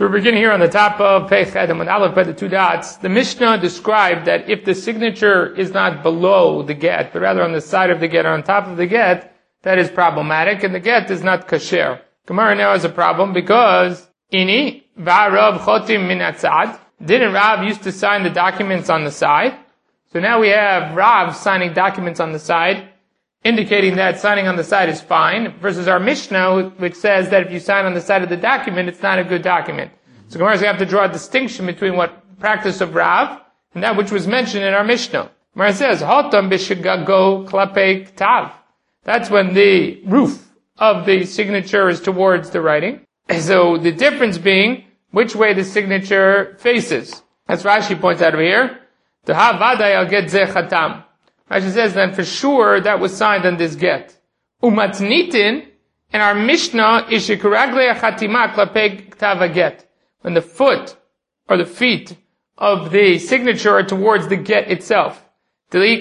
So we're beginning here on the top of Pei Chet and Aleph by the two dots. The Mishnah described that if the signature is not below the get, but rather on the side of the get or on top of the get, that is problematic, and the get is not kasher. Gemara now has a problem because Ini va'Rav chotim min atzad. Didn't Rav used to sign the documents on the side? So now we have Rav signing documents on the side, indicating that signing on the side is fine, versus our Mishnah, which says that if you sign on the side of the document, it's not a good document. So Gemara is going to have to draw a distinction between what practice of Rav and that which was mentioned in our Mishnah. Gemara says, Hotam b'shegago klapei ktav. That's when the roof of the signature is towards the writing. So the difference being which way the signature faces. As Rashi points out over here, the ha vaday al get ze chatam. Rashi says then for sure that was signed on this get. Umatnitin, and our Mishnah is shekuragle chatima klapei ktav get. When the foot or the feet of the signature are towards the get itself. Here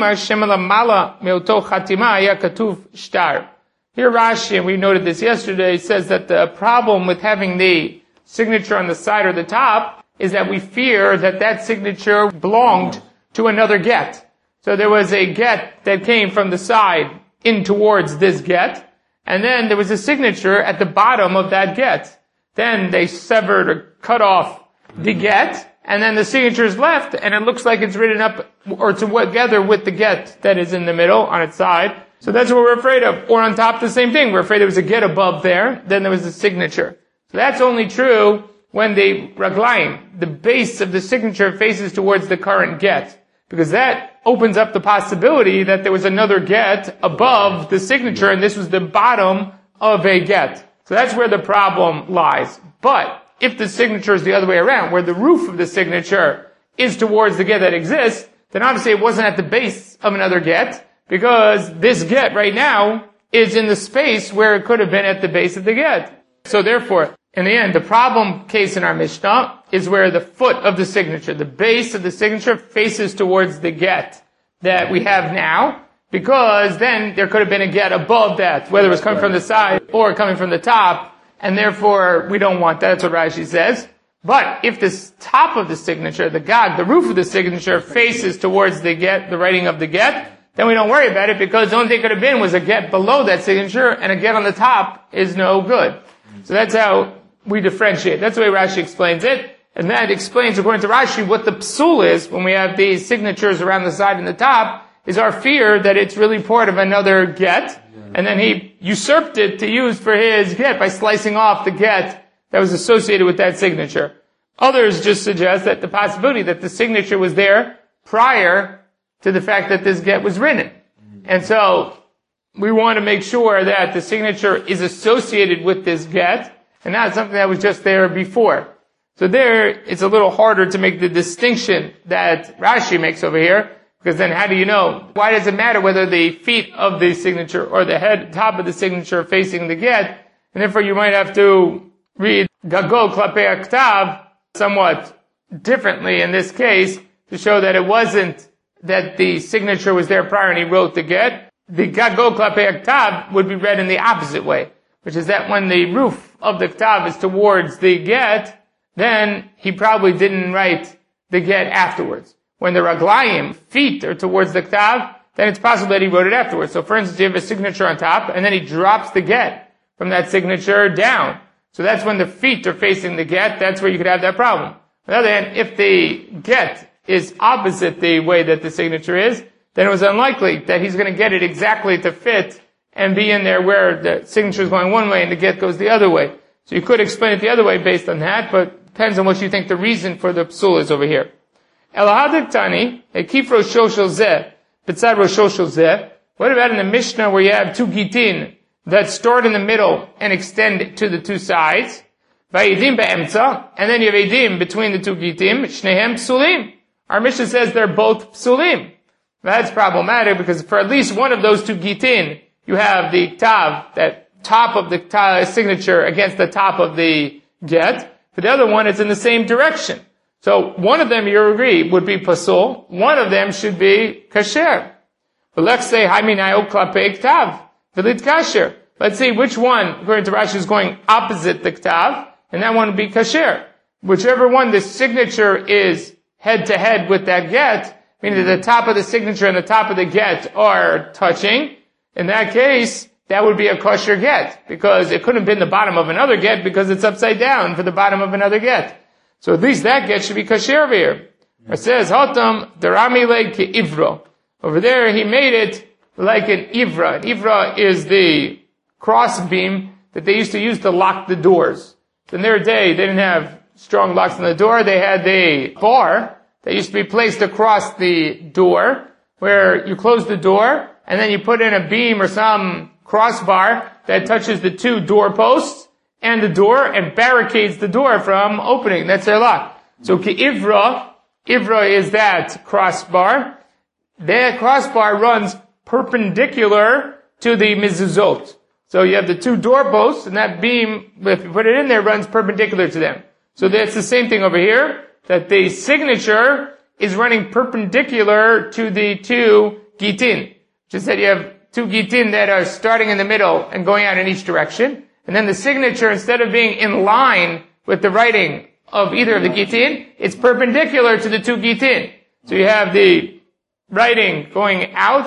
Rashi, and we noted this yesterday, says that the problem with having the signature on the side or the top is that we fear that that signature belonged to another get. So there was a get that came from the side in towards this get, and then there was a signature at the bottom of that get. Then they severed or cut off the get, and then the signature is left, and it looks like it's written up or together with the get that is in the middle on its side. So that's what we're afraid of. Or on top, the same thing. We're afraid there was a get above there, then there was a signature. So that's only true when the raglayim, the base of the signature, faces towards the current get. Because that opens up the possibility that there was another get above the signature, and this was the bottom of a get. So that's where the problem lies. But if the signature is the other way around, where the roof of the signature is towards the get that exists, then obviously it wasn't at the base of another get, because this get right now is in the space where it could have been at the base of the get. So therefore, in the end, the problem case in our Mishnah is where the foot of the signature, the base of the signature, faces towards the get that we have now, because then there could have been a get above that, whether it was coming from the side or coming from the top, and therefore we don't want that. That's what Rashi says. But if this top of the signature, the gag, the roof of the signature, faces towards the get, the writing of the get, then we don't worry about it, because the only thing it could have been was a get below that signature, and a get on the top is no good. So that's how we differentiate. That's the way Rashi explains it. And that explains, according to Rashi, what the psul is when we have these signatures around the side and the top, is our fear that it's really part of another get, and then he usurped it to use for his get by slicing off the get that was associated with that signature. Others just suggest that the possibility that the signature was there prior to the fact that this get was written. And so, we want to make sure that the signature is associated with this get, and not something that was just there before. So there, it's a little harder to make the distinction that Rashi makes over here, because then how do you know? Why does it matter whether the feet of the signature or the top of the signature are facing the get? And therefore you might have to read Gago Klapei Ktav somewhat differently in this case to show that it wasn't that the signature was there prior and he wrote the get. The Gago Klapei Ktav would be read in the opposite way, which is that when the roof of the Ktav is towards the get, then he probably didn't write the get afterwards. When the raglayim, feet, are towards the Ktav, then it's possible that he wrote it afterwards. So for instance, you have a signature on top, and then he drops the get from that signature down. So that's when the feet are facing the get, that's where you could have that problem. On the other hand, if the get is opposite the way that the signature is, then it was unlikely that he's going to get it exactly to fit and be in there where the signature is going one way and the get goes the other way. So you could explain it the other way based on that, but it depends on what you think the reason for the psul is over here. Elahadik Tani, Ekif Rosho Shel Zeh, B'tzad Rosho Shel Zeh. What about in the Mishnah where you have two gitin that start in the middle and extend to the two sides? Vayidim be'emtza, and then you have edim between the two gitim, shnehem psulim. Our Mishnah says they're both psulim. That's problematic because for at least one of those two gitin, you have the ktav, that top of the signature against the top of the get. For the other one, it's in the same direction. So one of them, you agree, would be pasul. One of them should be kasher. But let's say haminayo klapei ktav, v'lit kasher. Let's see which one, according to Rashi, is going opposite the ktav, and that one would be kasher. Whichever one the signature is head to head with that get, meaning that the top of the signature and the top of the get are touching, in that case, that would be a kosher get, because it couldn't have been the bottom of another get because it's upside down for the bottom of another get. So at least that get should be kasher over here. It says, Hotam, Darami le ke ivro. Over there, he made it like an ivra. An ivra is the cross beam that they used to use to lock the doors. In their day, they didn't have strong locks on the door. They had a bar that used to be placed across the door, where you close the door, and then you put in a beam or some crossbar that touches the two doorposts and the door and barricades the door from opening. That's their lock. So Ivra is that crossbar. That crossbar runs perpendicular to the mezuzot. So you have the two doorposts, and that beam, if you put it in there, runs perpendicular to them. So that's the same thing over here, that the signature is running perpendicular to the two gitin. Just that you have two gitin that are starting in the middle and going out in each direction. And then the signature, instead of being in line with the writing of either of the gitin, it's perpendicular to the two gitin. So you have the writing going out,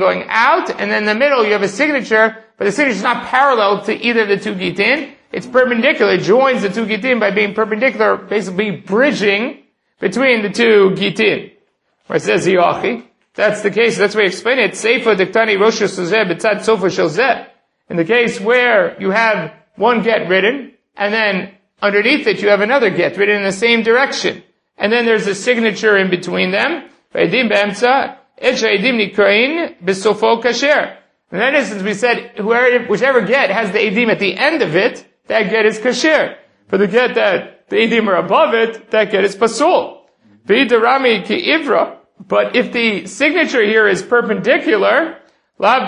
and then in the middle you have a signature, but the signature is not parallel to either of the two gitin. It's perpendicular. It joins the two gitin by being perpendicular, basically bridging between the two gitin. Where it says Yochi. That's the case. That's why we explain it. Seifa diktani rosh sozeh b'tzad sofa shel zeh. In the case where you have one get written, and then underneath it you have another get written in the same direction, and then there's a signature in between them. V'edim be'emtza et she'edim nikrain b'sofo kasher. In that instance, we said whichever get has the edim at the end of it, that get is kasher. For the get that the edim are above it, that get is pasul. V'yidarami ki ivra. But if the signature here is perpendicular, you don't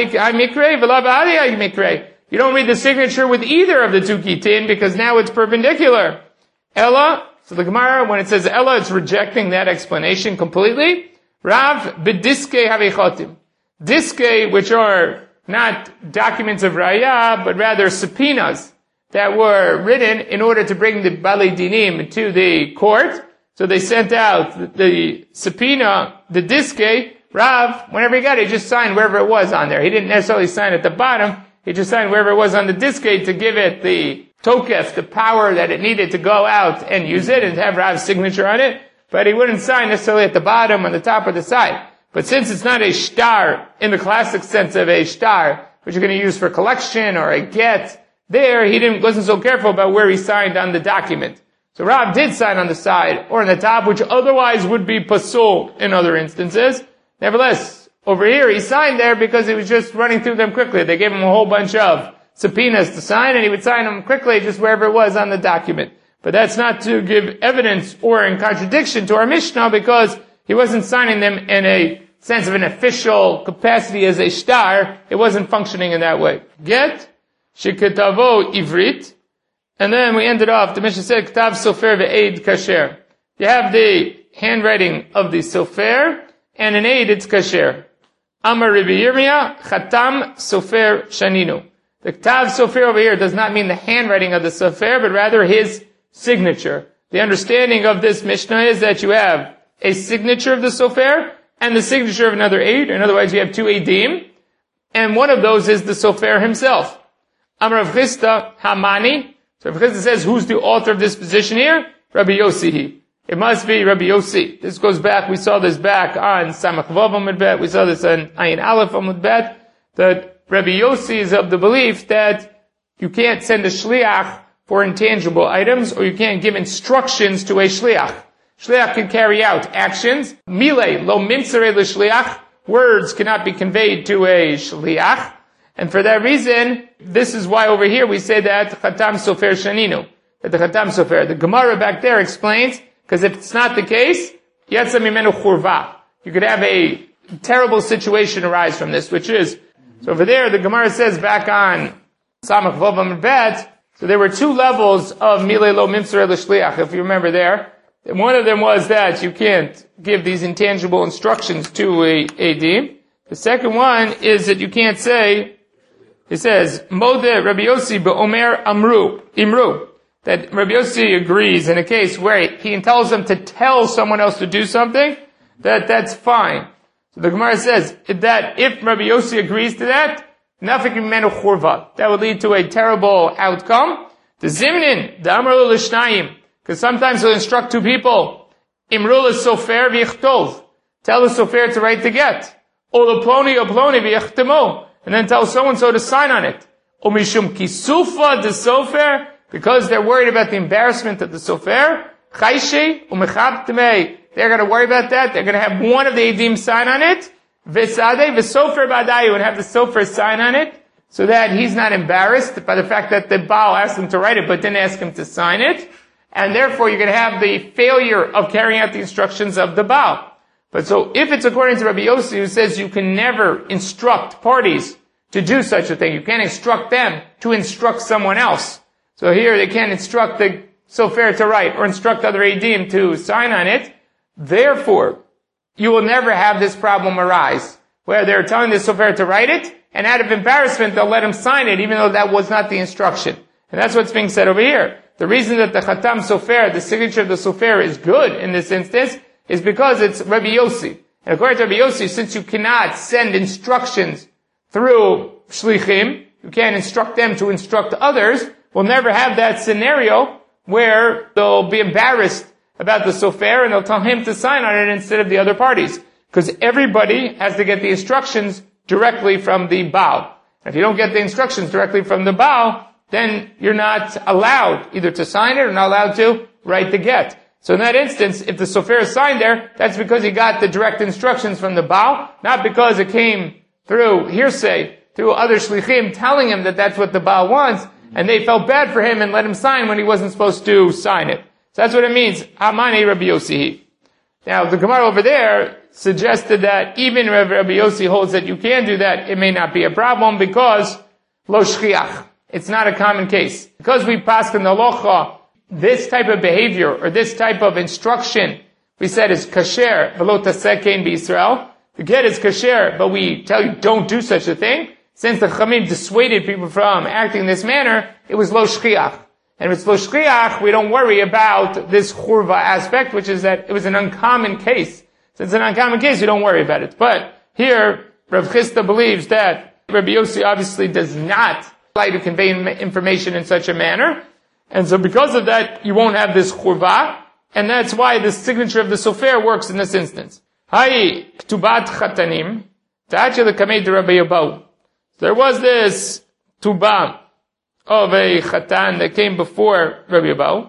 read the signature with either of the two gitin because now it's perpendicular. Ella, so the Gemara, when it says Ella, it's rejecting that explanation completely. Rav b'diske havichotim. Diske, which are not documents of raya, but rather subpoenas that were written in order to bring the Balei Dinim to the court. So they sent out the subpoena, the diske. Rav, whenever he got it, he just signed wherever it was on there. He didn't necessarily sign at the bottom. He just signed wherever it was on the diske to give it the tokef, the power that it needed to go out and use it and have Rav's signature on it. But he wouldn't sign necessarily at the bottom, on the top, or the side. But since it's not a shtar in the classic sense of a shtar, which you're going to use for collection or a get, there he wasn't so careful about where he signed on the document. So Rav did sign on the side or on the top, which otherwise would be pasul in other instances. Nevertheless, over here he signed there because he was just running through them quickly. They gave him a whole bunch of subpoenas to sign, and he would sign them quickly just wherever it was on the document. But that's not to give evidence or in contradiction to our Mishnah, because he wasn't signing them in a sense of an official capacity as a shtar. It wasn't functioning in that way. Get, sheketavo ivrit, and then we ended off, the Mishnah said, Ktav sofer ve'eid kasher. You have the handwriting of the sofer, and an aid, it's kasher. Amar Rabbi Yirmiyah, Chatam sofer shaninu. The Ktav sofer over here does not mean the handwriting of the sofer, but rather his signature. The understanding of this Mishnah is that you have a signature of the sofer, and the signature of another aid. In other words, you have two eidim, and one of those is the sofer himself. Amar Rav Chisda Hamani. So Rav Chisda says, who's the author of this position here? Rabbi Yossi. It must be Rabbi Yossi. This goes back, we saw this back on Samach Vav Amud Bet, we saw this on Ayin Aleph Amud Bet, that Rabbi Yossi is of the belief that you can't send a shliach for intangible items, or you can't give instructions to a shliach. Shliach can carry out actions. Mile, lo minsere l'shliach, words cannot be conveyed to a shliach. And for that reason, this is why over here we say that Chatam Sofer Shaninu. That the Chatam Sofer. The Gemara back there explains, because if it's not the case, Yatsa Mimenu Churva. You could have a terrible situation arise from this, which is, so over there the Gemara says back on Samach Vav Amud Bet, so there were two levels of Mile Lo Minsere L'Shliach, if you remember there. And one of them was that you can't give these intangible instructions to a Eidim. The second one is that you can't say, it says, Mode Rabbi Yossi be'omer imru. that Rabbi Yossi agrees in a case where he tells them to tell someone else to do something, that's fine. So the Gemara says that if Rabbi Yossi agrees to that, nafik mimenu churva. That would lead to a terrible outcome. The zimnin, the amru l'shnayim, because sometimes he'll instruct two people. Imru l'sofer v'yichtov. Tell the sofer to write the get. O l'ploni v'yichtemo. And then tell so-and-so to sign on it. O mishum kisufa de sofer, because they're worried about the embarrassment of the sofer. Chayshi u'mechabtemei. They're going to worry about that. They're going to have one of the edim sign on it. V'sadeh v'sofer badayu, and have the sofer sign on it, so that he's not embarrassed by the fact that the Baal asked him to write it, but didn't ask him to sign it. And therefore, you're going to have the failure of carrying out the instructions of the Baal. But so, if it's according to Rabbi Yossi, who says you can never instruct parties to do such a thing, you can't instruct them to instruct someone else. So here, they can't instruct the sofer to write, or instruct other edim to sign on it. Therefore, you will never have this problem arise, where they're telling the sofer to write it, and out of embarrassment, they'll let him sign it, even though that was not the instruction. And that's what's being said over here. The reason that the Khatam Sofer, the signature of the Sofer, is good in this instance, is because it's Rabbi Yossi. And according to Rabbi Yossi, since you cannot send instructions through Shlichim, you can't instruct them to instruct others, we'll never have that scenario where they'll be embarrassed about the sofer, and they'll tell him to sign on it instead of the other parties. Because everybody has to get the instructions directly from the Baal. And if you don't get the instructions directly from the Baal, then you're not allowed either to sign it or not allowed to write the get. So in that instance, if the sofer is signed there, that's because he got the direct instructions from the Baal, not because it came through hearsay, through other shlichim telling him that that's what the Baal wants, and they felt bad for him and let him sign when he wasn't supposed to sign it. So that's what it means. Amani Rabbi Yossi. Now, the Gemara over there suggested that even if Rabbi Yossi holds that you can do that, it may not be a problem because lo shchiach. It's not a common case. Because we passed in the halacha, this type of behavior or this type of instruction, we said is kasher, v'lo tasekein b'Yisrael. The get is kasher, but we tell you don't do such a thing. Since the Chamim dissuaded people from acting in this manner, it was lo shchiach. And if it's lo shchiach, we don't worry about this churva aspect, which is that it was an uncommon case. Since it's an uncommon case, we don't worry about it. But here, Rav Chisda believes that Rabbi Yossi obviously does not like to convey information in such a manner. And so because of that, you won't have this churva. And that's why the signature of the sofer works in this instance. Hai ktubat chatanim, ta'achel kamei de Rabbi Yabau. There was this tubah of a chatan that came before Rabbi Yabau.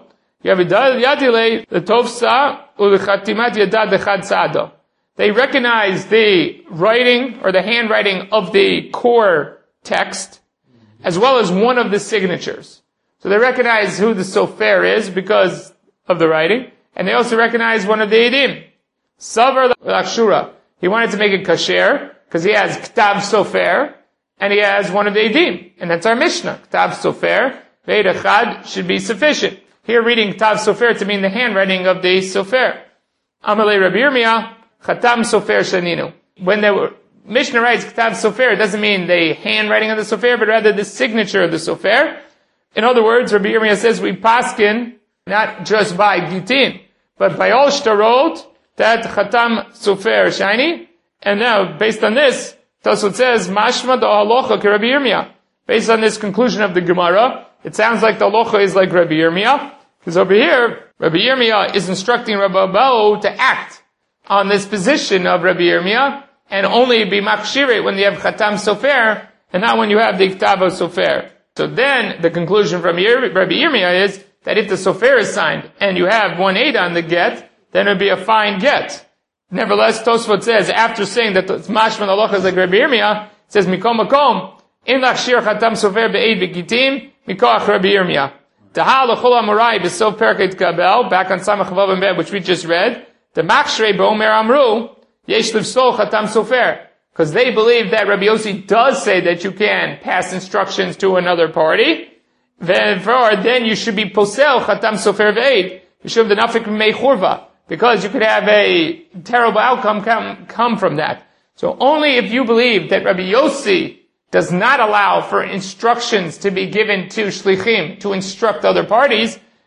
The tovsa u'chatimat yadad dechad sa'ado. They recognize the writing or the handwriting of the core text as well as one of the signatures. So they recognize who the sofer is because of the writing, and they also recognize one of the edim. Savar l'akshura. He wanted to make it kasher because he has ktav sofer, and he has one of the edim, and that's our Mishnah. Ktav sofer, ve'ed echad should be sufficient. Here reading ktav sofer to mean the handwriting of the sofer. Amalei Rabbi Yirmiyah, chatam sofer shaninu. When the Mishnah writes ktav sofer, it doesn't mean the handwriting of the sofer, but rather the signature of the sofer. In other words, Rabbi Yirmiyah says we paskin not just by gitin, but by all shtarot that chatam sofer shiny. And now, based on this, Tosfot says, Mashma da halacha ke Rabbi Yirmiyah. Based on this conclusion of the Gemara, it sounds like the halacha is like Rabbi Yirmiyah, because over here, Rabbi Yirmiyah is instructing Rabbi Abau to act on this position of Rabbi Yirmiyah, and only be makshire when you have chatam sofer, and not when you have the ktav sofer. So then, the conclusion from Rabbi Yirmiyah is that if the sofer is signed, and you have one eid on the get, then it would be a fine get. Nevertheless, Tosfot says, after saying that mashman halacha is like Rabbi Yirmiyah, it says, Mikom makom, in lachshir chatam sofer be'eid begitim, mikoach Rabbi Yirmiyah. Taha l'chol amorai b'sov perket kabel, back on Samach Vav and Bet, which we just read, the machshrei b'omer amru, yesh livsol chatam sofer. Because they believe that Rabbi Yossi does say that you can pass instructions to another party, then you should be posel chatam sofer ve'eid. You should have the nafik mei churva. Because you could have a terrible outcome come from that. So only if you believe that Rabbi Yossi does not allow for instructions to be given to shlichim to instruct other parties,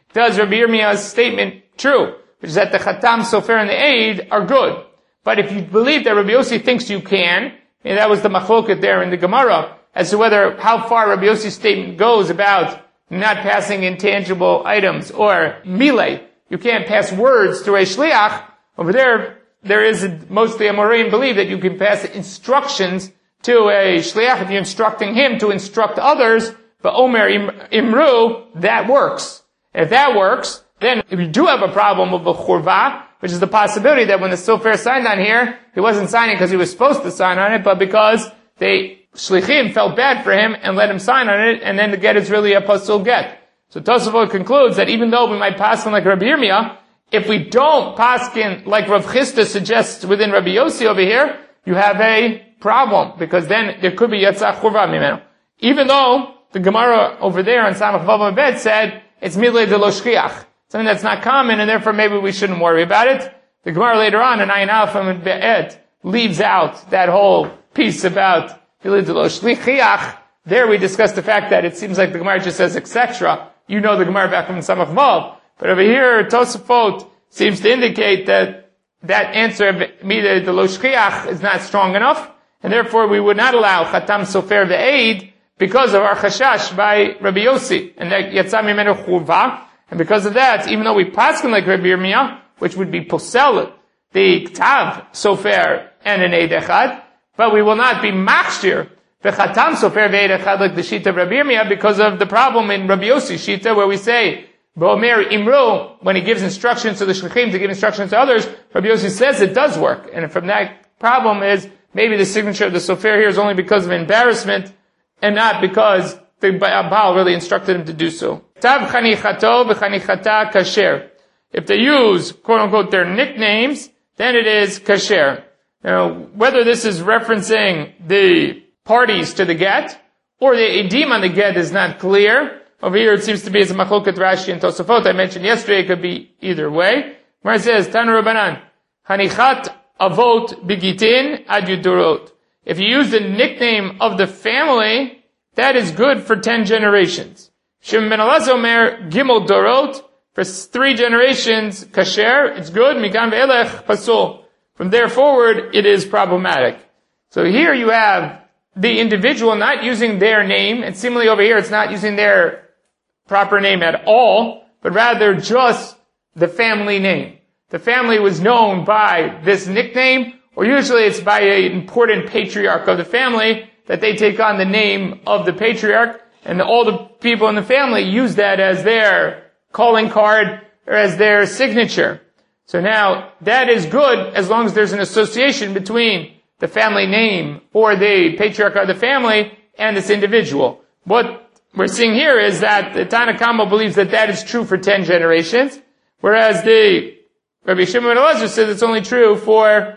does Rabbi Yirmiyah's statement true, which is that the Chatam, Sofer, and the Eid are good. But if you believe that Rabbi Yossi thinks you can, and that was the machloket there in the Gemara, as to how far Rabbi Yossi's statement goes about not passing intangible items, or milei, you can't pass words through a shliach. Over there is mostly a Moraim believe that you can pass instructions to a shliach if you're instructing him to instruct others, but Omer Imru, that works. If that works, then if you do have a problem with a churva, which is the possibility that when the Sofer signed on here, he wasn't signing because he was supposed to sign on it, but because shlichim felt bad for him and let him sign on it, and then the get is really a pasul get. So Tosafot concludes that even though we might paskin like Rabbi Yirmiyah, if we don't paskin like Rav Chisda suggests within Rabbi Yossi over here, you have a problem, because then there could be yatzah churva mimeno. Even though the Gemara over there on Samach Vav Abed said it's milei de lo shchiach, something that's not common, and therefore maybe we shouldn't worry about it. The Gemara later on in Ayin Aleph and Be'et leaves out that whole piece about milei de lo shchiach. There we discussed the fact that it seems like the Gemara just says etc. You know the Gemara back from Samach Vav. But over here, Tosafot seems to indicate that answer of milei de lo shchiach is not strong enough, and therefore we would not allow Chatam Sofer Ve'eid because of our chashash by Rabbi Yossi, and that Yatzah Mimenu Churva. And because of that, even though we paskin like Rabbi Yirmiyah, which would be posel, the Ktav Sofer and an Eid Echad, but we will not be machshir the Chatam Sofer Ve'eid Echad like the Shita of Rabbi Yirmiyah because of the problem in Rabbi Yossi's Shita where we say Bo'omer Imru, when he gives instructions to the Shlichim to give instructions to others, Rabbi Yossi says it does work. And from that problem is maybe the signature of the Sofer here is only because of embarrassment and not because the Baal really instructed him to do so. Tav chanichato v'chanichata kasher. If they use, quote unquote, their nicknames, then it is kasher. Now, whether this is referencing the parties to the get, or the edim on the get is not clear. Over here it seems to be as a machloket Rashi and Tosafot. I mentioned yesterday it could be either way. Where it says, Tanu Rabbanan, Chanichat avot bigitin ad yudorot. If you use the nickname of the family, that is good for 10 generations. Shimon ben Elazar omer gimel dorot, for 3 generations, kasher, it's good, mikan ve'elech, pasul. From there forward, it is problematic. So here you have the individual not using their name, and similarly over here it's not using their proper name at all, but rather just the family name. The family was known by this nickname, or usually it's by an important patriarch of the family that they take on the name of the patriarch, and all the people in the family use that as their calling card or as their signature. So now, that is good as long as there's an association between the family name or the patriarch of the family and this individual. What we're seeing here is that the Tana Kama believes that that is true for 10 generations, whereas the Rabbi Shimon ben Elazar says it's only true for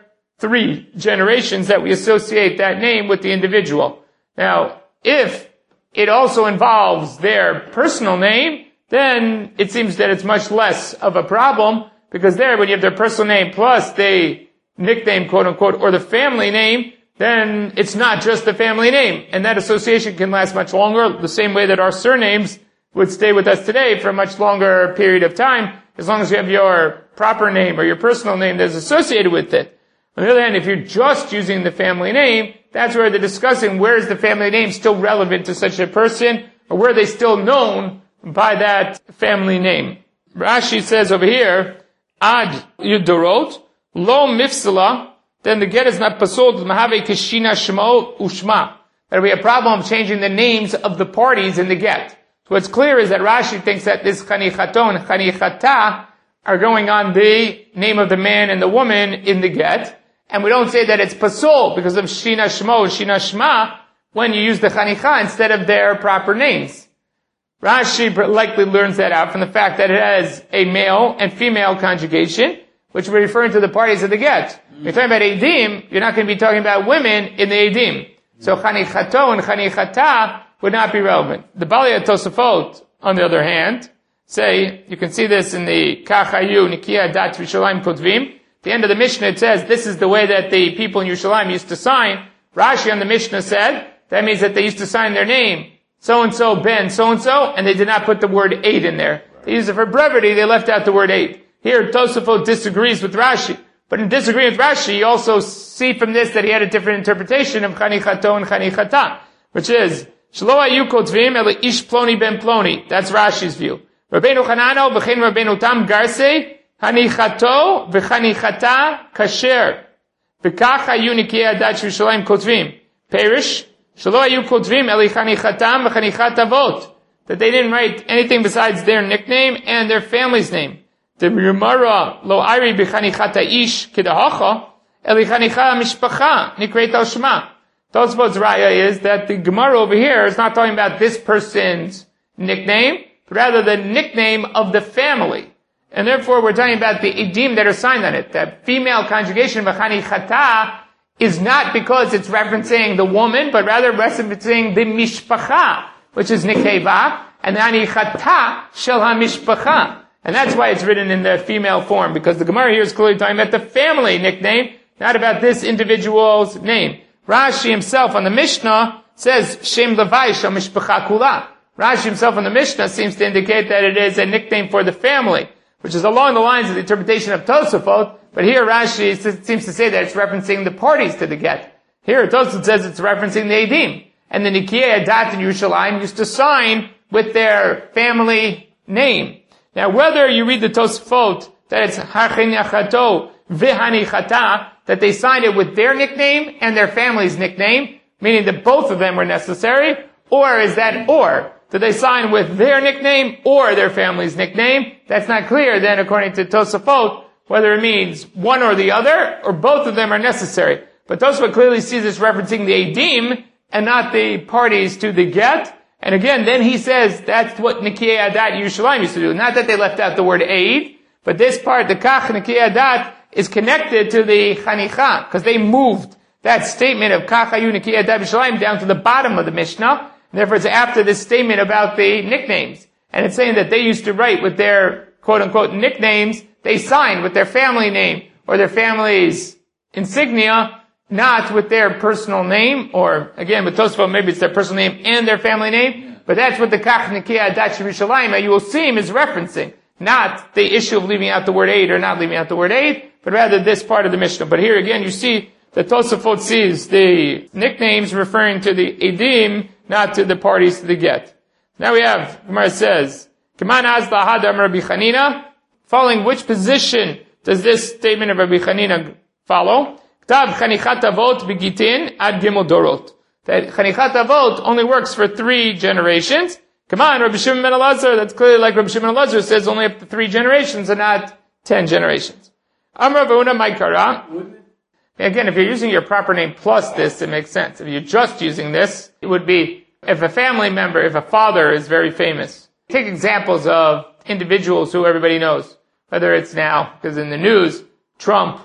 3 generations that we associate that name with the individual. Now, if it also involves their personal name, then it seems that it's much less of a problem, because there, when you have their personal name plus the nickname, quote unquote, or the family name, then it's not just the family name. And that association can last much longer, the same way that our surnames would stay with us today for a much longer period of time, as long as you have your proper name or your personal name that's associated with it. On the other hand, if you're just using the family name, that's where they're discussing where is the family name still relevant to such a person, or where are they still known by that family name. Rashi says over here, Ad Yudorot, Lo Mifsala, then the get is not pasul, Mahave Kishina Shmo Ushma. That we have a problem of changing the names of the parties in the get. So what's clear is that Rashi thinks that this Chanichaton and Chanichata are going on the name of the man and the woman in the get. And we don't say that it's pasul because of Shina Shmo, Shina Shma, when you use the Chanicha instead of their proper names. Rashi likely learns that out from the fact that it has a male and female conjugation, which we're referring to the parties of the get. If you're talking about Eidim, you're not going to be talking about women in the Eidim. So Chanichato and Chanichata would not be relevant. The Balei Tosafot, on the other hand, say, you can see this in the Kachayu Nikia Dat Yerushalayim Kotvim. At the end of the Mishnah it says, this is the way that the people in Yerushalayim used to sign. Rashi on the Mishnah said, that means that they used to sign their name, so-and-so ben so-and-so, and they did not put the word Eid in there. They use it for brevity, they left out the word aid. Here, Tosafot disagrees with Rashi. But in disagreeing with Rashi, you also see from this that he had a different interpretation of Chanichato and Chanichata, which is, Shelo hayu kotvim ele ish ploni ben ploni. That's Rashi's view. Rabbeinu Chanano v'chein Rabbeinu Tam Garse, Hanichato v'chanichata kasher. V'kach hayu nikiyei adat Yerushalayim kotvim. Perish, Shelo hayu kotvim ele chanichatam v'chanichat avot. That they didn't write anything besides their nickname and their family's name. The Gemara lo ari b'chanichata ish kedahacha eli chanicha mishpacha nikreit al shema. Tosfot's raya is that the Gemara over here is not talking about this person's nickname, but rather the nickname of the family. And therefore we're talking about the edim that are signed on it. That female conjugation b'chanichata is not because it's referencing the woman, but rather referencing the mishpacha, which is nikeva, and the hanichata shel ha-mishpacha. And that's why it's written in the female form, because the Gemara here is clearly talking about the family nickname, not about this individual's name. Rashi himself on the Mishnah says, Shem Levai Shel Mishpacha Kula. Rashi himself on the Mishnah seems to indicate that it is a nickname for the family, which is along the lines of the interpretation of Tosafot, but here Rashi seems to say that it's referencing the parties to the get. Here Tosafot says it's referencing the Eidim. And the Nikiyei Adat in Yerushalayim used to sign with their family name. Now whether you read the Tosafot that it's Hachinichato V'hanichata, that they signed it with their nickname and their family's nickname, meaning that both of them were necessary, or is that or? Did they sign with their nickname or their family's nickname? That's not clear then according to Tosafot, whether it means one or the other, or both of them are necessary. But Tosafot clearly sees this referencing the Eidim, and not the parties to the get. And again, then he says that's what Nikiyei Adat Yerushalayim used to do. Not that they left out the word aid, but this part, the Kach Nikiyei Adat, is connected to the Chanicha, because they moved that statement of Kach hayu Nikiyei Adat Yerushalayim down to the bottom of the Mishnah. And therefore it's after this statement about the nicknames. And it's saying that they used to write with their quote-unquote nicknames, they signed with their family name, or their family's insignia, not with their personal name, or again with Tosafot maybe it's their personal name and their family name, but that's what the Kach Nikiyei Adat Yerushalayim you will see him is referencing, not the issue of leaving out the word aid or not leaving out the word aid, but rather this part of the Mishnah. But here again you see that Tosafot sees the nicknames referring to the Eidim, not to the parties to the get. Now we have, Gemara says, Kaman az lahadam Rabbi Chanina, following which position does this statement of Rabbi Chanina follow? Ktav Chanichat Avot B'Gitin Ad Gimel Dorot. That Chanichat Avot only works for 3 generations. Come on, Rabbi Shimon ben Elazar, that's clearly like Rabbi Shimon ben Elazar says only up to 3 generations and not 10 generations. Amar V'una Maikara. Again, if you're using your proper name plus this, it makes sense. If you're just using this, it would be, if a family member, if a father is very famous. Take examples of individuals who everybody knows. Whether it's now, because in the news, Trump,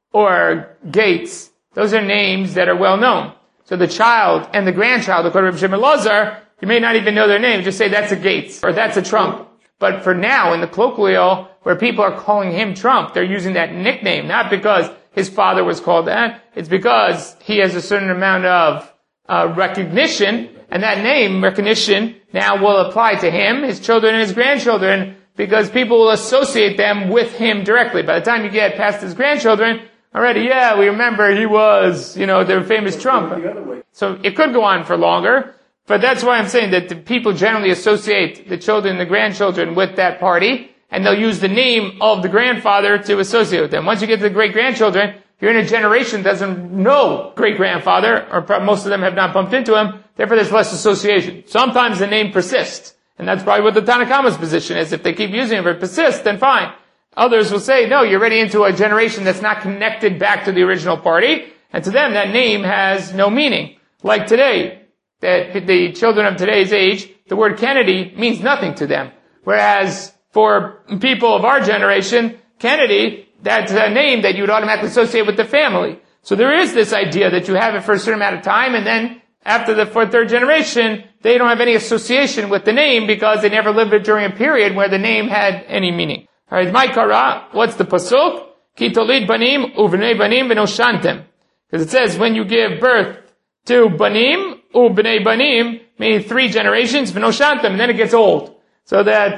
or Gates, those are names that are well known. So the child and the grandchild, according to Rabbi Shimon Elazar, you may not even know their name. Just say that's a Gates or that's a Trump. But for now, in the colloquial, where people are calling him Trump, they're using that nickname, not because his father was called that. It's because he has a certain amount of recognition, and that name, recognition, now will apply to him, his children, and his grandchildren, because people will associate them with him directly. By the time you get past his grandchildren, already, yeah, we remember he was, the famous Trump. So it could go on for longer, but that's why I'm saying that the people generally associate the children and the grandchildren with that party, and they'll use the name of the grandfather to associate with them. Once you get to the great-grandchildren, you're in a generation that doesn't know great-grandfather, or most of them have not bumped into him, therefore there's less association. Sometimes the name persists, and that's probably what the Tanakhama's position is. If they keep using it, if it persists, then fine. Others will say, no, you're already into a generation that's not connected back to the original party, and to them that name has no meaning. Like today, that the children of today's age, the word Kennedy means nothing to them. Whereas for people of our generation, Kennedy, that's a name that you would automatically associate with the family. So there is this idea that you have it for a certain amount of time, and then after the 4th, 3rd generation, they don't have any association with the name because they never lived it during a period where the name had any meaning. Alright, my kara, what's the pasuk? Ki tolid banim uvnei banim v'noshantem. Because it says when you give birth to banim uvnei banim, meaning 3 generations, v'noshantem, and then it gets old. So that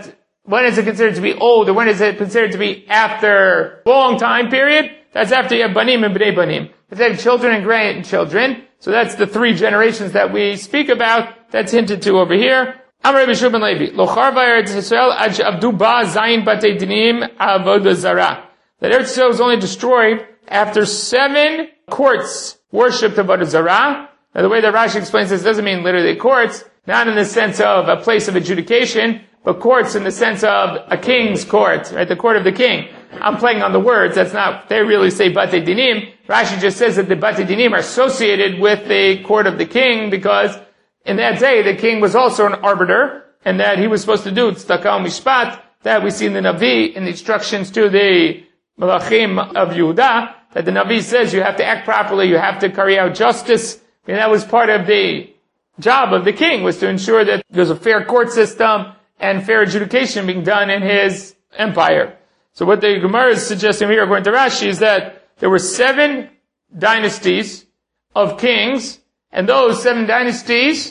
When is it considered to be old, or when is it considered to be after a long time period? That's after you have banim and bnei banim. If they have children and grandchildren, so that's the 3 generations that we speak about, that's hinted to over here. Amar Rabbi Shua ben Levi, Lo charva Eretz Yisrael ad she'avdu ba zayin batei dinim avodah zarah. That Eretz Yisrael was only destroyed after 7 courts worshipped avodah zarah. Now the way that Rashi explains this doesn't mean literally courts, not in the sense of a place of adjudication, but courts in the sense of a king's court, right? The court of the king. I'm playing on the words. That's not, they really say Batei Dinim. Rashi just says that the Batei Dinim are associated with the court of the king because in that day the king was also an arbiter and that he was supposed to do tzedakah mishpat that we see in the Navi in the instructions to the Malachim of Yehuda, that the Navi says you have to act properly, you have to carry out justice. And that was part of the job of the king, was to ensure that there's a fair court system and fair adjudication being done in his empire. So what the Gemara is suggesting here, according to Rashi, is that there were 7 dynasties of kings, and those 7 dynasties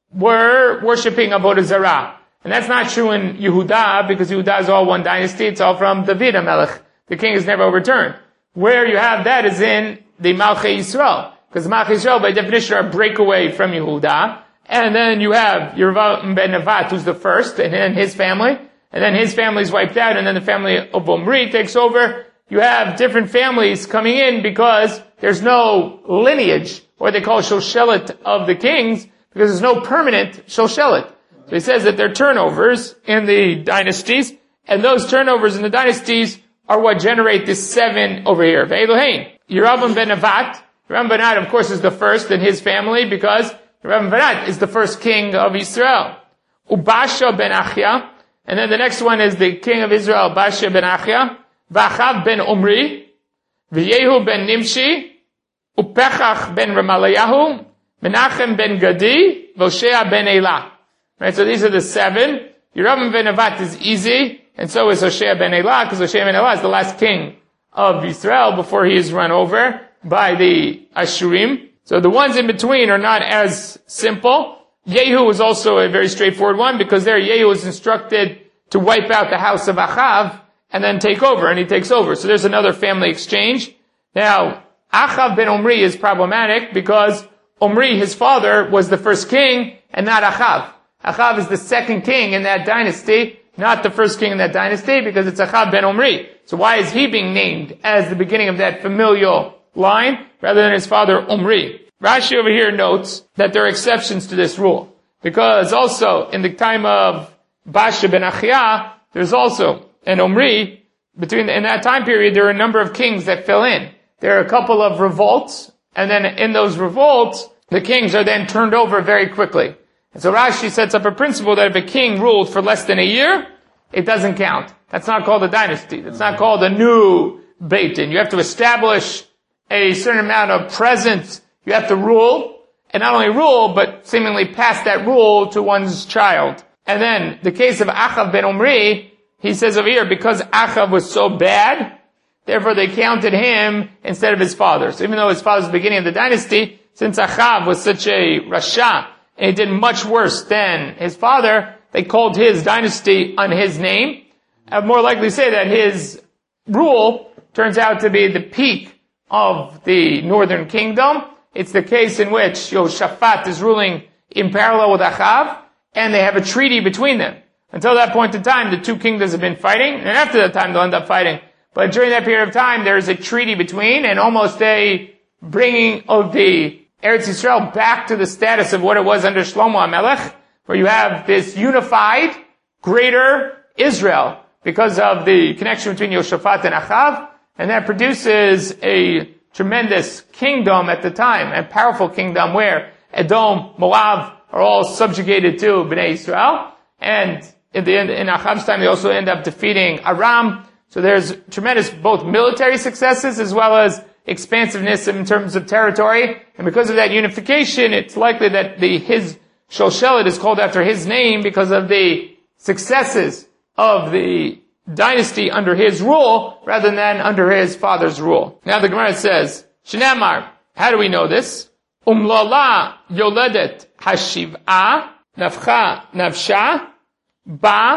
were worshipping Avodah Zarah. And that's not true in Yehuda, because Yehuda is all one dynasty. It's all from David HaMelech. The king is never overturned. Where you have that is in the Malchei Yisrael. Because Malchei Yisrael, by definition, are a breakaway from Yehuda. And then you have Yerovam ben Nevat, who's the first, and then his family. And then his family is wiped out, and then the family of Omri takes over. You have different families coming in because there's no lineage, or they call Shoshelet of the kings, because there's no permanent Shoshelet. So he says that there are turnovers in the dynasties, and those turnovers in the dynasties are what generate this 7 over here. Ve'elohein, Yerovam ben Nevat. Yerovam ben Nevat, of course, is the first in his family, because Yerovam ben Nevat is the first king of Israel. Ubasha ben Achia. And then the next one is the king of Israel, Basha ben Achia, Vachav ben Omri, V'yehu ben Nimshi, Upechach ben Ramalayahu, Menachem ben Gadi, Voshea ben Elah. Right, so these are the 7. Yerovam ben Nevat is easy, and so is Hoshea ben Elah, because Hoshea ben Elah is the last king of Israel before he is run over by the Ashurim. So the ones in between are not as simple. Yehu was also a very straightforward one, because there Yehu was instructed to wipe out the house of Achav and then take over, and he takes over. So there's another family exchange. Now, Achav ben Omri is problematic because Omri, his father, was the first king and not Achav. Achav is the second king in that dynasty, not the first king in that dynasty, because it's Achav ben Omri. So why is he being named as the beginning of that familial line rather than his father Omri? Rashi over here notes that there are exceptions to this rule, because also in the time of Basha ben Achia, there's also an Omri. In that time period, there are a number of kings that fill in. There are a couple of revolts, and then in those revolts, the kings are then turned over very quickly. And so Rashi sets up a principle that if a king ruled for less than a year, it doesn't count. That's not called a dynasty. That's not called a new Beit Din. You have to establish a certain amount of presence. You have to rule, and not only rule, but seemingly pass that rule to one's child. And then, the case of Achav ben Omri, he says over here, because Achav was so bad, therefore they counted him instead of his father. So even though his father's the beginning of the dynasty, since Achav was such a Rasha, and he did much worse than his father, they called his dynasty on his name. I would more likely say that his rule turns out to be the peak of the northern kingdom. It's the case in which Yehoshaphat is ruling in parallel with Achav, and they have a treaty between them. Until that point in time, the two kingdoms have been fighting, and after that time they'll end up fighting. But during that period of time, there is a treaty between, and almost a bringing of the Eretz Yisrael back to the status of what it was under Shlomo HaMelech, where you have this unified, greater Israel, because of the connection between Yehoshaphat and Achav, and that produces a tremendous kingdom at the time, a powerful kingdom where Edom, Moab are all subjugated to Bnei Israel. And in Achav's time, they also end up defeating Aram. So there's tremendous both military successes as well as expansiveness in terms of territory. And because of that unification, it's likely that his Shoshelet is called after his name because of the successes of the dynasty under his rule rather than under his father's rule. Now the Gemara says, Shnamar, how do we know this? Umlala yoledet hashiv'a nafcha nafsha ba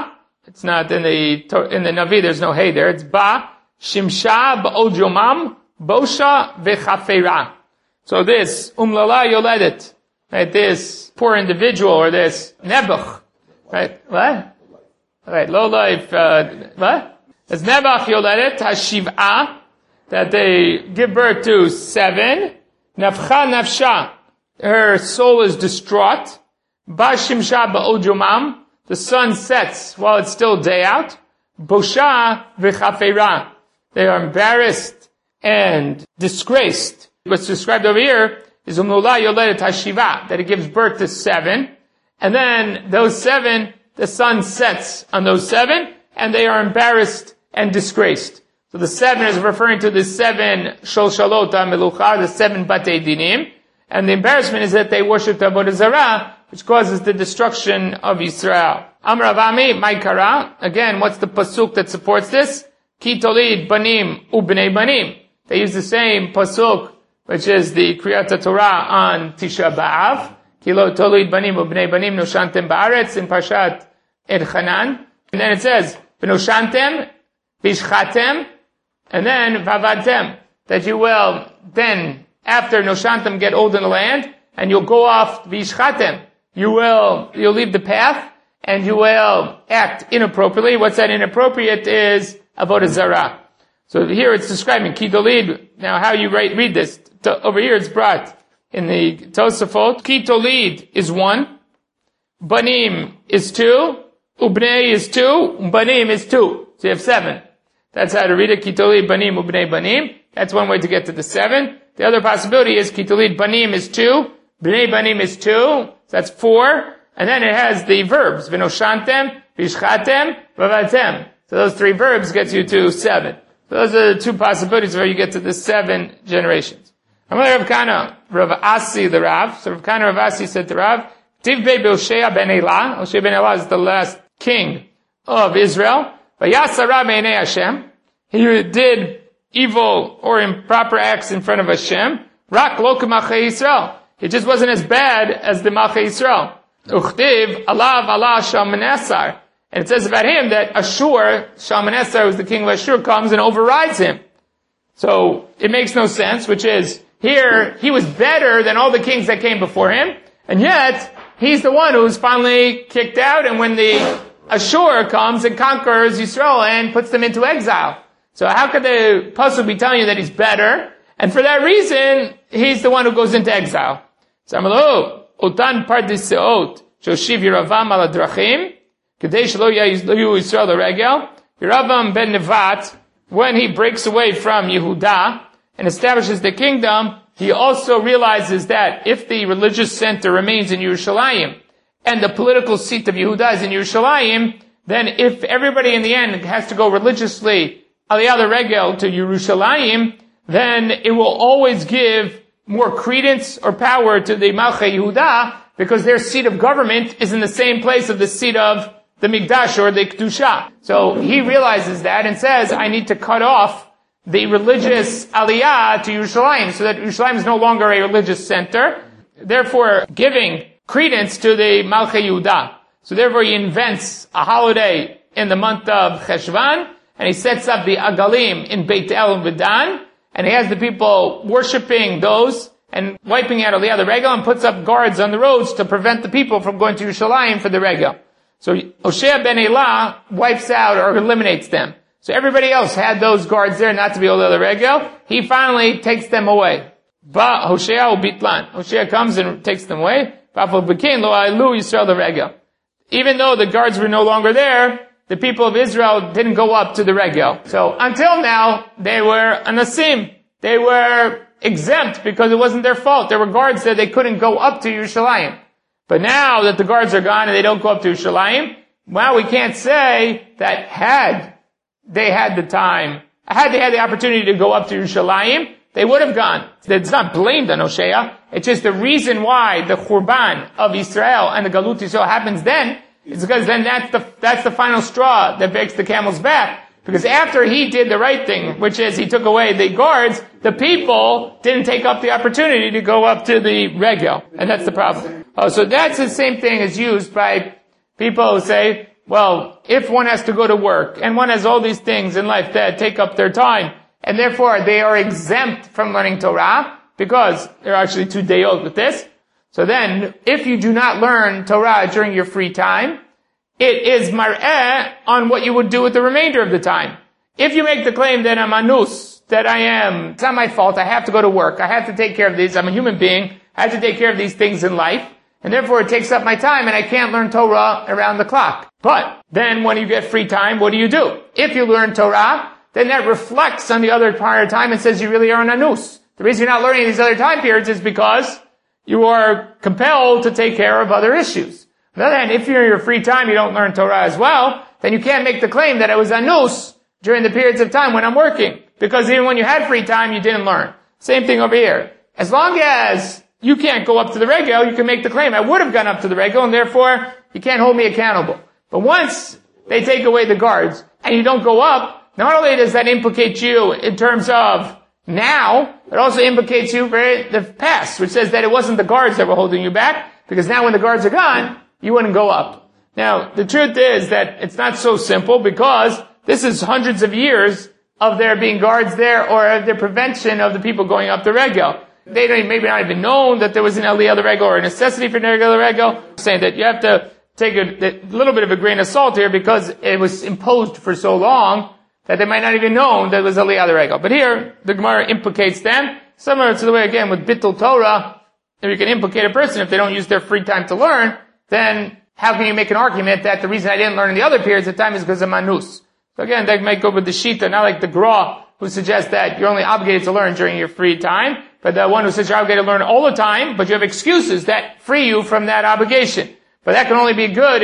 It's not in the Navi, there's no hey there. It's ba, shimsha, ba'od yomam, bosha, v'chafeira. So this, umlala yoledet, right, this poor individual, or this nebuch, right, what? Right, low life, what? It's nebuch yoledet, hashiv'a, that they give birth to 7, nafcha nafsha, her soul is distraught, ba shimsha ba'od yomam, the sun sets while it's still day out, bosha v'chafeira, they are embarrassed and disgraced. What's described over here is umnula yoledet hashiva, that it gives birth to 7, and then those 7, the sun sets on those 7, and they are embarrassed and disgraced. So the 7 is referring to the 7 sholshalot melucha, the 7 batei dinim, and the embarrassment is that they worship avodah zarah, which causes the destruction of Yisrael. Amar Avami, Maikara, again, what's the pasuk that supports this? Ki tolid banim ubnei banim. They use the same pasuk, which is the Kriyat Torah on Tisha B'Av. Ki lo tolid banim ubnei banim noshantem ba'aretz in Parshat Elchanan. And then it says, v'noshantem, v'ishchatem, and then v'avadtem. That you will then, after noshantem, get old in the land, and you'll go off v'ishchatem. You'll leave the path, and you will act inappropriately. What's that inappropriate is avodah zarah. So here it's describing ki tolid. Now how you read this? Over here it's brought in the Tosafot. Ki tolid is 1, banim is 2, ubnei is 2, banim is 2. So you have 7. That's how to read it. Ki tolid banim ubnei banim. That's one way to get to the 7. The other possibility is ki tolid banim is 2, bnei banim is 2. So that's 4. And then it has the verbs, v'noshantem, v'ishchatem, v'avatem. So those 3 verbs gets you to 7. So those are the 2 possibilities where you get to the 7 generations. Amar Rav Kana, Rav Asi the Rav. So Rav Kana, Rav Asi said to Rav, Tivbei Hoshea ben Elah. Hoshea ben Elah is the last king of Israel. Vayasa Ra b'nei Hashem. He did evil or improper acts in front of Hashem. Rak lo k'malchei Yisrael. It just wasn't as bad as the Malchei Yisrael. Uchtiv alav Allah Shalmaneser. And it says about him that Ashur, Shalmaneser, who's the king of Ashur, comes and overrides him. So it makes no sense, which is, here, he was better than all the kings that came before him, and yet, he's the one who's finally kicked out, and when the Ashur comes and conquers Yisrael and puts them into exile. So how could the pasuk be telling you that he's better? And for that reason, he's the one who goes into exile. Samalo, Otan pardiseot, Shoshiv Yeravam ala drachim, Kedei shelo yayu Yisrael l'regel. Yeravam ben Nevat, when he breaks away from Yehuda and establishes the kingdom, he also realizes that if the religious center remains in Yerushalayim and the political seat of Yehuda is in Yerushalayim, then if everybody in the end has to go religiously Aliyah l'regel to Yerushalayim, then it will always give more credence or power to the Malchei Yehuda because their seat of government is in the same place of the seat of the Mikdash or the Kedusha. So he realizes that and says, I need to cut off the religious aliyah to Yerushalayim so that Yerushalayim is no longer a religious center, therefore giving credence to the Malchei Yehuda. So therefore he invents a holiday in the month of Cheshvan, and he sets up the Agalim in Beit El and Vidan, and he has the people worshipping those and wiping out Aliyah the Regel, and puts up guards on the roads to prevent the people from going to Yerushalayim for the Regel. So Hoshea ben Elah wipes out or eliminates them. So everybody else had those guards there not to be Aliyah the Regel. He finally takes them away. But Hoshea ubitlan. Hoshea comes and takes them away. Even though the guards were no longer there, the people of Israel didn't go up to the Regel. So until now, they were anasim. They were exempt because it wasn't their fault. There were guards there, they couldn't go up to Yerushalayim. But now that the guards are gone and they don't go up to Yerushalayim, well, we can't say that had they had the opportunity to go up to Yerushalayim, they would have gone. It's not blamed on Hoshea. It's just the reason why the Churban of Israel and the Galut Yisrael happens then is because then that's the final straw that breaks the camel's back. Because after he did the right thing, which is he took away the guards, the people didn't take up the opportunity to go up to the Regel. And that's the problem. So that's the same thing as used by people who say, well, if one has to go to work, and one has all these things in life that take up their time, and therefore they are exempt from learning Torah, because there are actually 2 dayot with this. So then, if you do not learn Torah during your free time, it is mar'eh on what you would do with the remainder of the time. If you make the claim that I'm anus, that it's not my fault, I have to go to work, I have to take care of these, I'm a human being, I have to take care of these things in life, and therefore it takes up my time and I can't learn Torah around the clock. But then when you get free time, what do? If you learn Torah, then that reflects on the other part of time and says you really are an anus. The reason you're not learning these other time periods is because you are compelled to take care of other issues. On the other hand, if you're in your free time, you don't learn Torah as well, then you can't make the claim that I was anus during the periods of time when I'm working. Because even when you had free time, you didn't learn. Same thing over here. As long as you can't go up to the regel, you can make the claim, I would have gone up to the regel, and therefore, you can't hold me accountable. But once they take away the guards, and you don't go up, not only does that implicate you in terms of now, it also implicates you for the past, which says that it wasn't the guards that were holding you back, because now when the guards are gone, you wouldn't go up. Now, the truth is that it's not so simple, because this is hundreds of years of there being guards there, or the prevention of the people going up the regel. They don't maybe not even known that there was an Aliyah the regel or a necessity for the regel. Saying that you have to take a little bit of a grain of salt here, because it was imposed for so long that they might not even know that it was Aliyah the regel. But here, the Gemara implicates them, similar to the way, again, with Bittul Torah, if you can implicate a person if they don't use their free time to learn, then how can you make an argument that the reason I didn't learn in the other periods of time is because of Manus? So again, they might go with the Shita, not like the Gra, who suggests that you're only obligated to learn during your free time, but the one who says you're obligated to learn all the time, but you have excuses that free you from that obligation. But that can only be good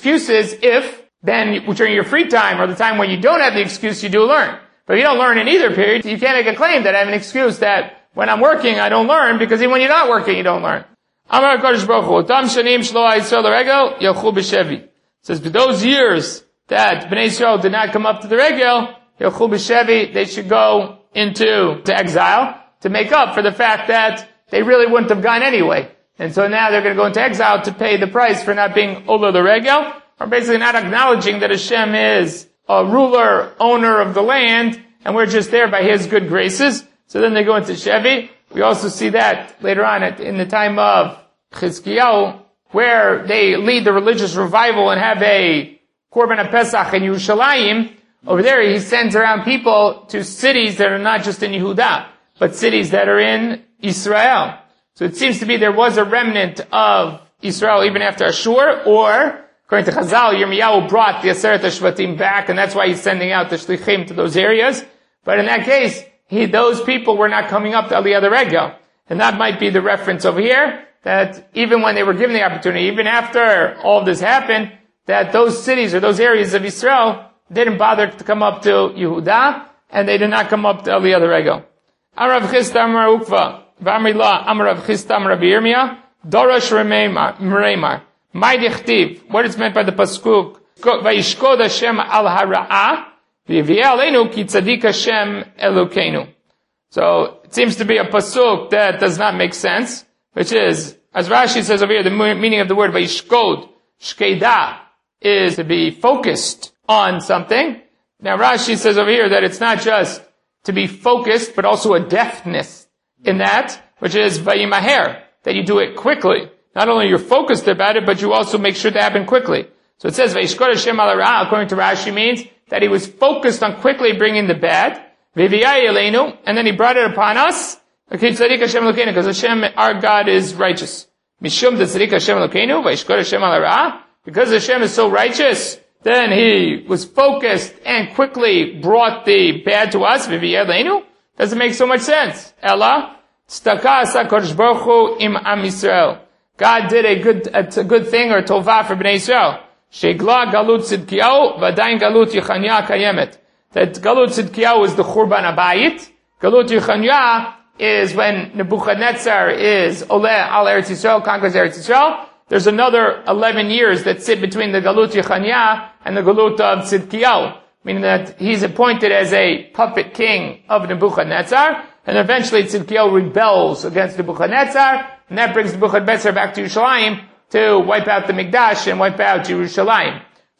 if then during your free time, or the time when you don't have the excuse, you do learn. But if you don't learn in either period, you can't make a claim that I have an excuse that when I'm working, I don't learn, because even when you're not working, you don't learn. Amar HaKadosh Baruch Hu, Tam shanim shlo ha'Yisrael l'regel, yelchu b'shevi. It says, for those years that Bnei Yisrael did not come up to the regel, yelchu b'shevi, they should go into exile to make up for the fact that they really wouldn't have gone anyway. And so now they're going to go into exile to pay the price for not being Ola the regel, or basically not acknowledging that Hashem is a ruler, owner of the land, and we're just there by His good graces. So then they go into Shevi. We also see that later on in the time of Chizkiyahu, where they lead the religious revival and have a Korban HaPesach in Yerushalayim. Over there, he sends around people to cities that are not just in Yehuda, but cities that are in Israel. So it seems to be there was a remnant of Israel even after Ashur, or according to Chazal, Yirmiyahu brought the Aseret HaShvatim back, and that's why he's sending out the Shlichim to those areas. But in that case, those people were not coming up to Aliyah the regel. And that might be the reference over here, that even when they were given the opportunity, even after all of this happened, that those cities or those areas of Israel didn't bother to come up to Yehuda, and they did not come up to Aliyah the regel. Amar Rav Chisda Amar Ukva, V'amri La Amar Rav Chisda Amar Rabbi Yirmiyah, Dorash Remeimar. What is meant by the pasuk? Vayishkod Hashem al hara'ah, v'yiviyeh aleinu ki tzadik Hashem Elokeinu. So it seems to be a pasuk that does not make sense, which is, as Rashi says over here, the meaning of the word vayishkod, shkeda, is to be focused on something. Now Rashi says over here that it's not just to be focused, but also a deftness in that, which is vayimaher, that you do it quickly. Not only you're focused about it, but you also make sure to happen quickly. So it says, Vayishkod Hashem al hara'ah, according to Rashi, means that he was focused on quickly bringing the bad. V'yiviyeh aleinu, and then he brought it upon us. Because Hashem, our God, is righteous. Mishum tzadik Hashem Elokeinu, Vayishkod Hashem al hara'ah. Because Hashem is so righteous, then he was focused and quickly brought the bad to us. V'yiviyeh aleinu. Doesn't make so much sense. Ella, staka asa Kodesh Baruch Hu im Am Yisrael. God did a good thing or tovah for Bnei Yisrael. Shegla galut tzidkiyahu v'adayin galut Yechanya kayemet. That galut tzidkiyahu is the Churban Abayit. Galut Yechanya is when Nebuchadnezzar is Oleh al Eretz Yisrael, conquers Eretz Yisrael. There's another 11 years that sit between the galut Yechanya and the galut of Tzidkiyahu. Meaning that he's appointed as a puppet king of Nebuchadnezzar. And eventually Tzidkiyahu rebels against Nebuchadnezzar. And that brings Nebuchadnezzar back to Yerushalayim to wipe out the Mikdash and wipe out Yerushalayim.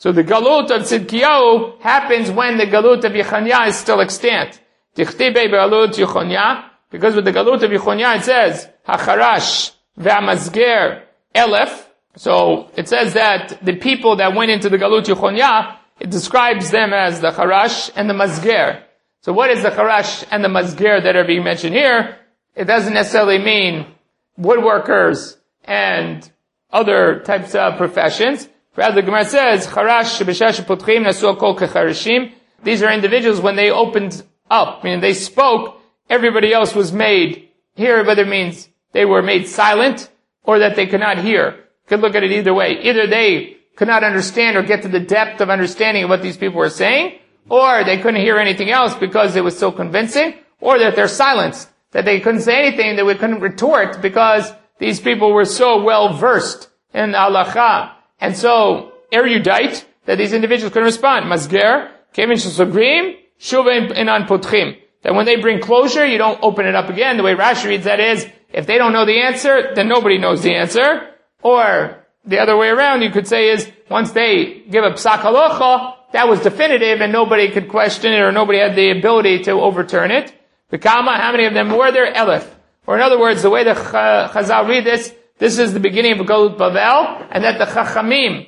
So the galut of Tzidkiyahu happens when the galut of Yechoniah is still extant. Tichtibe galut Yechoniah, because with the galut of Yechoniah it says, Hacharash ve'amazger elef. So it says that the people that went into the galut Yechoniah, it describes them as the Charash and the Mazger. So what is the Charash and the Mazger that are being mentioned here? It doesn't necessarily mean woodworkers and other types of professions. Rather, the Gemara says, Charash b'shah shepotchim nasu kol kecharashim. These are individuals when they opened up, meaning they spoke, everybody else was made hear, whether it means they were made silent or that they could not hear. You could look at it either way. Either they could not understand or get to the depth of understanding of what these people were saying, or they couldn't hear anything else because it was so convincing, or that they're silenced, that they couldn't say anything, that we couldn't retort because these people were so well versed in halacha and so erudite that these individuals couldn't respond. Mazger, kevin shesogrim, shuva inan potchim. That when they bring closure, you don't open it up again. The way Rashi reads that is, if they don't know the answer, then nobody knows the answer. Or the other way around, you could say is, once they give a psak halacha, that was definitive and nobody could question it or nobody had the ability to overturn it. V'kama, how many of them were there? Elef. Or in other words, the way the Chazal read this is the beginning of Galut Bavel, and that the Chachamim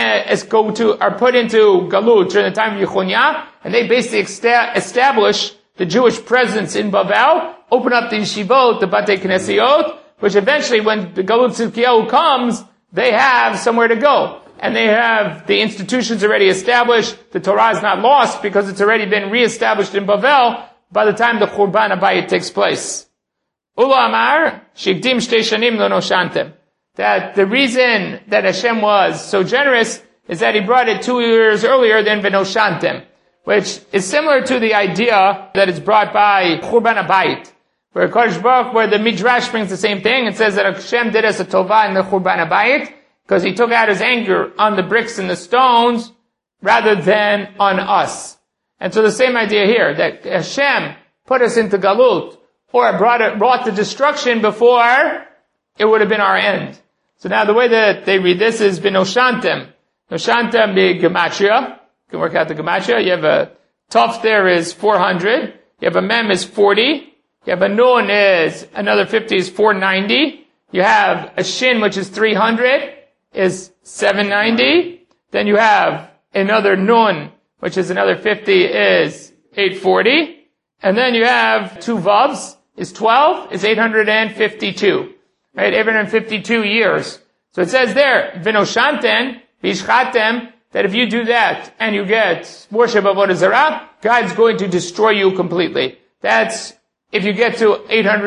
are put into Galut during the time of Yechoniah, and they basically establish the Jewish presence in Bavel, open up the yeshivot, the Batei Knesiot, which eventually when the Galut Tzidkiyahu comes, they have somewhere to go. And they have the institutions already established. The Torah is not lost because it's already been reestablished in Bavel by the time the Churban Abayit takes place. Ula Amar, Shikdim Shtei Shanim Lo Noshantem. That the reason that Hashem was so generous is that He brought it 2 years earlier than Venoshantem, which is similar to the idea that is brought by Churban Abayit, where Kodesh Baruch, where the Midrash brings the same thing. It says that Hashem did us a tova in the Churban Abayit because He took out His anger on the bricks and the stones rather than on us. And so the same idea here, that Hashem put us into Galut, or brought the destruction before it would have been our end. So now the way that they read this is Benoshantem. Noshantem be Gematria. You can work out the Gematria. You have a Tuf there is 400. You have a Mem is 40. You have a Nun is another 50 is 490. You have a Shin which is 300 is 790. Then you have another Nun which is another 50 is 840. And then you have two Vavs is 12 is 852. Right? 852 years. So it says there, Vinoshanten, Vishchatem, that if you do that and you get worship of Avodah Zarah, God's going to destroy you completely. That's if you get to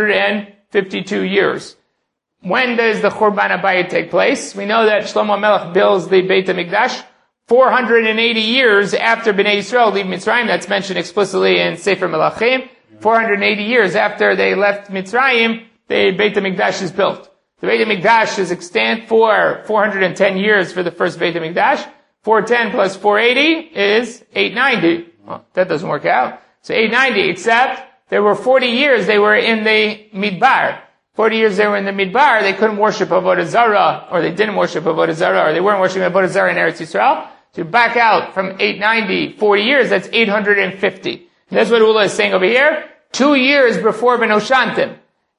852 years. When does the Churban Abayit take place? We know that Shlomo Melech builds the Beit HaMikdash 480 years after Bnei Yisrael leave Mitzrayim. That's mentioned explicitly in Sefer Melachim. 480 years after they left Mitzrayim, the Beit HaMikdash is built. The Beit HaMikdash is extant for 410 years for the first Beit HaMikdash. 410 plus 480 is 890. Well, that doesn't work out. So 890, except there were 40 years they were in the Midbar. 40 years they were in the Midbar, they couldn't worship Avodah Zarah, or they didn't worship Avodah Zarah, or they weren't worshiping Avodah Zarah in Eretz Yisrael. So back out from 890, 40 years, that's 850. And that's what Ula is saying over here. 2 years before Benoshantem.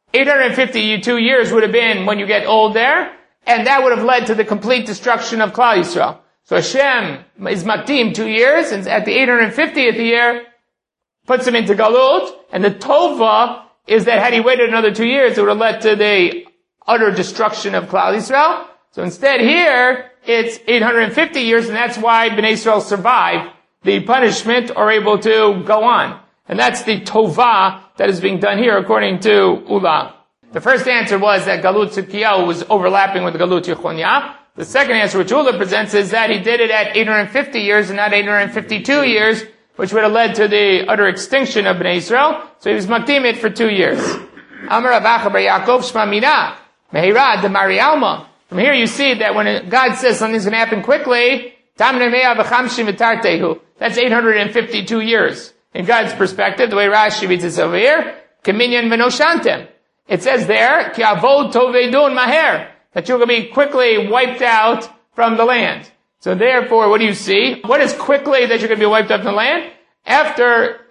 852 years would have been when you get old there, and that would have led to the complete destruction of Klal Yisrael. So Hashem is makdim 2 years, and at the 850th year, puts him into Galut, and the Tova is that had he waited another 2 years, it would have led to the utter destruction of Klal Yisrael. So instead here, it's 850 years, and that's why Bnei Yisrael survived the punishment, or able to go on. And that's the Tova that is being done here according to Ula. The first answer was that Galut Tzidkiyahu was overlapping with Galut Yechoniah. The second answer which Ula presents is that he did it at 850 years and not 852 years, which would have led to the utter extinction of Bnei Yisrael. So he was makdim it for 2 years. Amar Avacha Bar Yaakov Shma Mina Mehira Demari Alma. From here you see that when God says something's going to happen quickly, that's 852 years. In God's perspective, the way Rashi reads this over here, Keminyan Venoshantem. It says there, Ki avod tovedun maher, that you're going to be quickly wiped out from the land. So therefore, what do you see? What is quickly that you're going to be wiped out from the land? After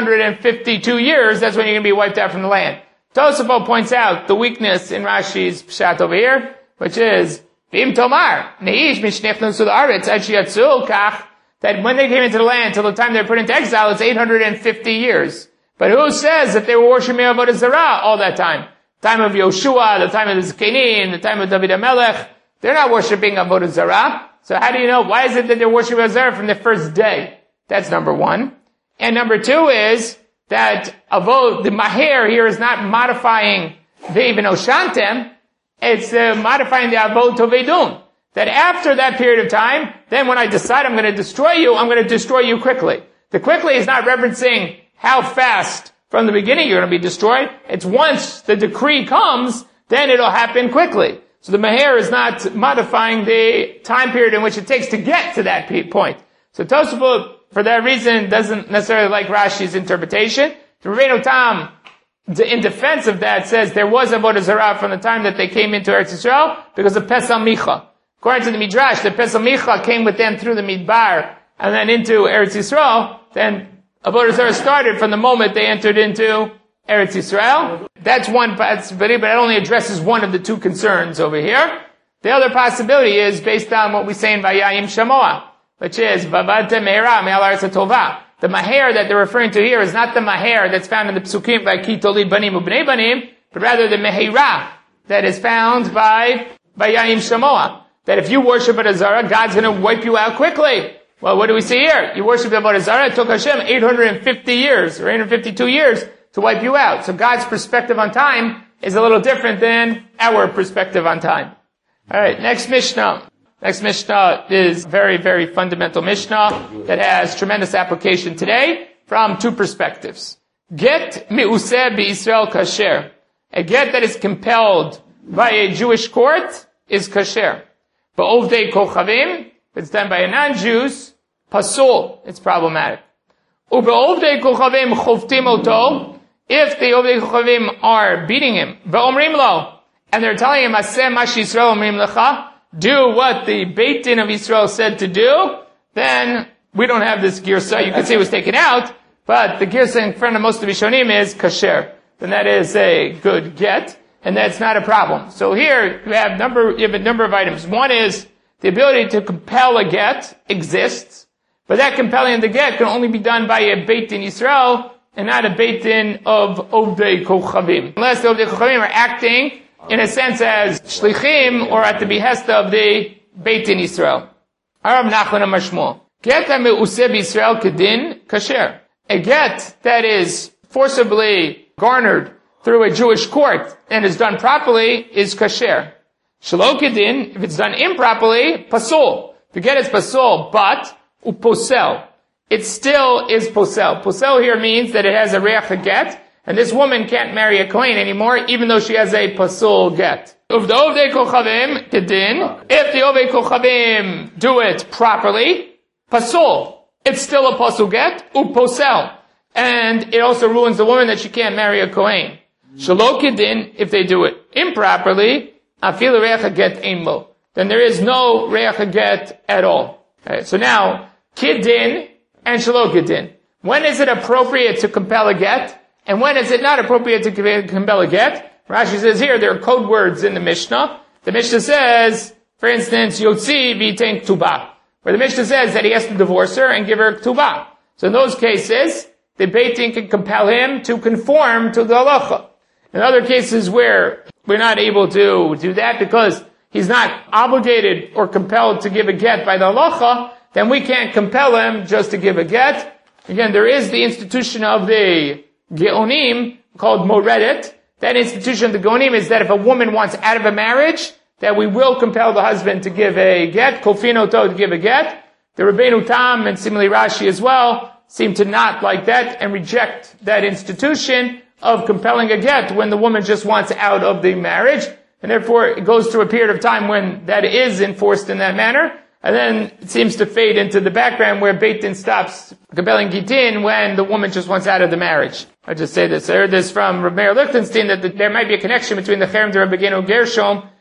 852 years, that's when you're going to be wiped out from the land. Tosafot points out the weakness in Rashi's pshat over here, which is, V'im tomar, ne'ish mishnechnu sul aretz ad shiyatzul kach, that when they came into the land till the time they were put into exile, it's 850 years. But who says that they were worshiping Avodah Zarah all that time? The time of Yoshua, the time of the Zkenim, the time of David HaMelech, they're not worshiping Avodah Zarah. So how do you know? Why is it that they're worshiping Avodah Zarah from the first day? That's number one. And number two is that the Maher here is not modifying Ve'ivin Oshantem, it's modifying the Avod Tovedun. That after that period of time, then when I decide I'm going to destroy you, I'm going to destroy you quickly. The quickly is not referencing how fast from the beginning you're going to be destroyed. It's once the decree comes, then it'll happen quickly. So the Maher is not modifying the time period in which it takes to get to that point. So Tosafot, for that reason, doesn't necessarily like Rashi's interpretation. The Rabbeinu Tam, in defense of that, says there was Avodah Zarah from the time that they came into Eretz Yisrael because of Pesach Micha. According to the Midrash, the Pesach Micha came with them through the Midbar and then into Eretz Yisrael. Then Avodah Zarah started from the moment they entered into Eretz Yisrael. That's one possibility, but it only addresses one of the two concerns over here. The other possibility is based on what we say in Vayayim Shamoah, which is Vavadte Meira Me'al Haaretz HaTovah. The Maher that they're referring to here is not the Maher that's found in the Psukim by Ki Tolid Banim Ubnei Banim, but rather the Mehirah that is found by Vayayim Shamoah. That if you worship Avodah Zarah, God's going to wipe you out quickly. Well, what do we see here? You worship Avodah Zarah, it took Hashem 850 years, or 852 years, to wipe you out. So God's perspective on time is a little different than our perspective on time. Alright, next Mishnah. Next Mishnah is very, very fundamental Mishnah that has tremendous application today from two perspectives. Get mi'useh b'Yisrael kasher. A get that is compelled by a Jewish court is kasher. Ba'ovdei kochavim, if it's done by a non-Jews, pasul, it's problematic. U'ba'ovdei kochavim choftim oto, if the Ovdei kochavim are beating him, va'omrim lo, and they're telling him, aseh ma she'Yisrael omrim lecha, do what the Beit Din of Israel said to do, then we don't have this girsa. You could say it was taken out, but the girsa in front of most of the Rishonim is kasher. Then that is a good get, and that's not a problem. So here you have a number of items. One is the ability to compel a get exists, but that compelling of the get can only be done by a Beit Din Israel and not a Beit Din of Ovdei Kochavim. Unless the Ovdei Kochavim are acting in a sense as shlichim or at the behest of the Beit Din Israel. Arav Nachman Amar Shmuel. Get me'useh b'Yisrael kedin kasher. A get that is forcibly garnered through a Jewish court and is done properly is kasher. Shelo kedin, if it's done improperly, pasul. The get is pasul, but uposel. It still is posel. Posel here means that it has a reach get, and this woman can't marry a Kohen anymore, even though she has a pasul get. If the Ovdei Kochavim kedin, if the Ovdei Kochavim do it properly, pasul. It's still a pasul get, uposel. And it also ruins the woman that she can't marry a Kohen. Shelo kedin, if they do it improperly, afilu reach get einlo. Then there is no reach get at all. Right, so now, kedin and shelo kedin. When is it appropriate to compel a get? And when is it not appropriate to compel a get? Rashi says here, there are code words in the Mishnah. The Mishnah says, for instance, Yotzi v'yitein ktubah, where the Mishnah says that he has to divorce her and give her ktubah. So in those cases, the Beit Din can compel him to conform to the halacha. In other cases where we're not able to do that because he's not obligated or compelled to give a get by the halacha, then we can't compel him just to give a get. Again, there is the institution of the Geonim called Moredet. That institution of the Geonim is that if a woman wants out of a marriage, that we will compel the husband to give a get, kofino to give a get. The Rabbeinu Tam and similarly Rashi as well seem to not like that and reject that institution of compelling a get when the woman just wants out of the marriage. And therefore it goes through a period of time when that is enforced in that manner. And then it seems to fade into the background where Beit Din stops compelling Gitin when the woman just wants out of the marriage. I just say this. I heard this from Reb Meir Lichtenstein that there might be a connection between the Cherem de Rabbeinu Gershom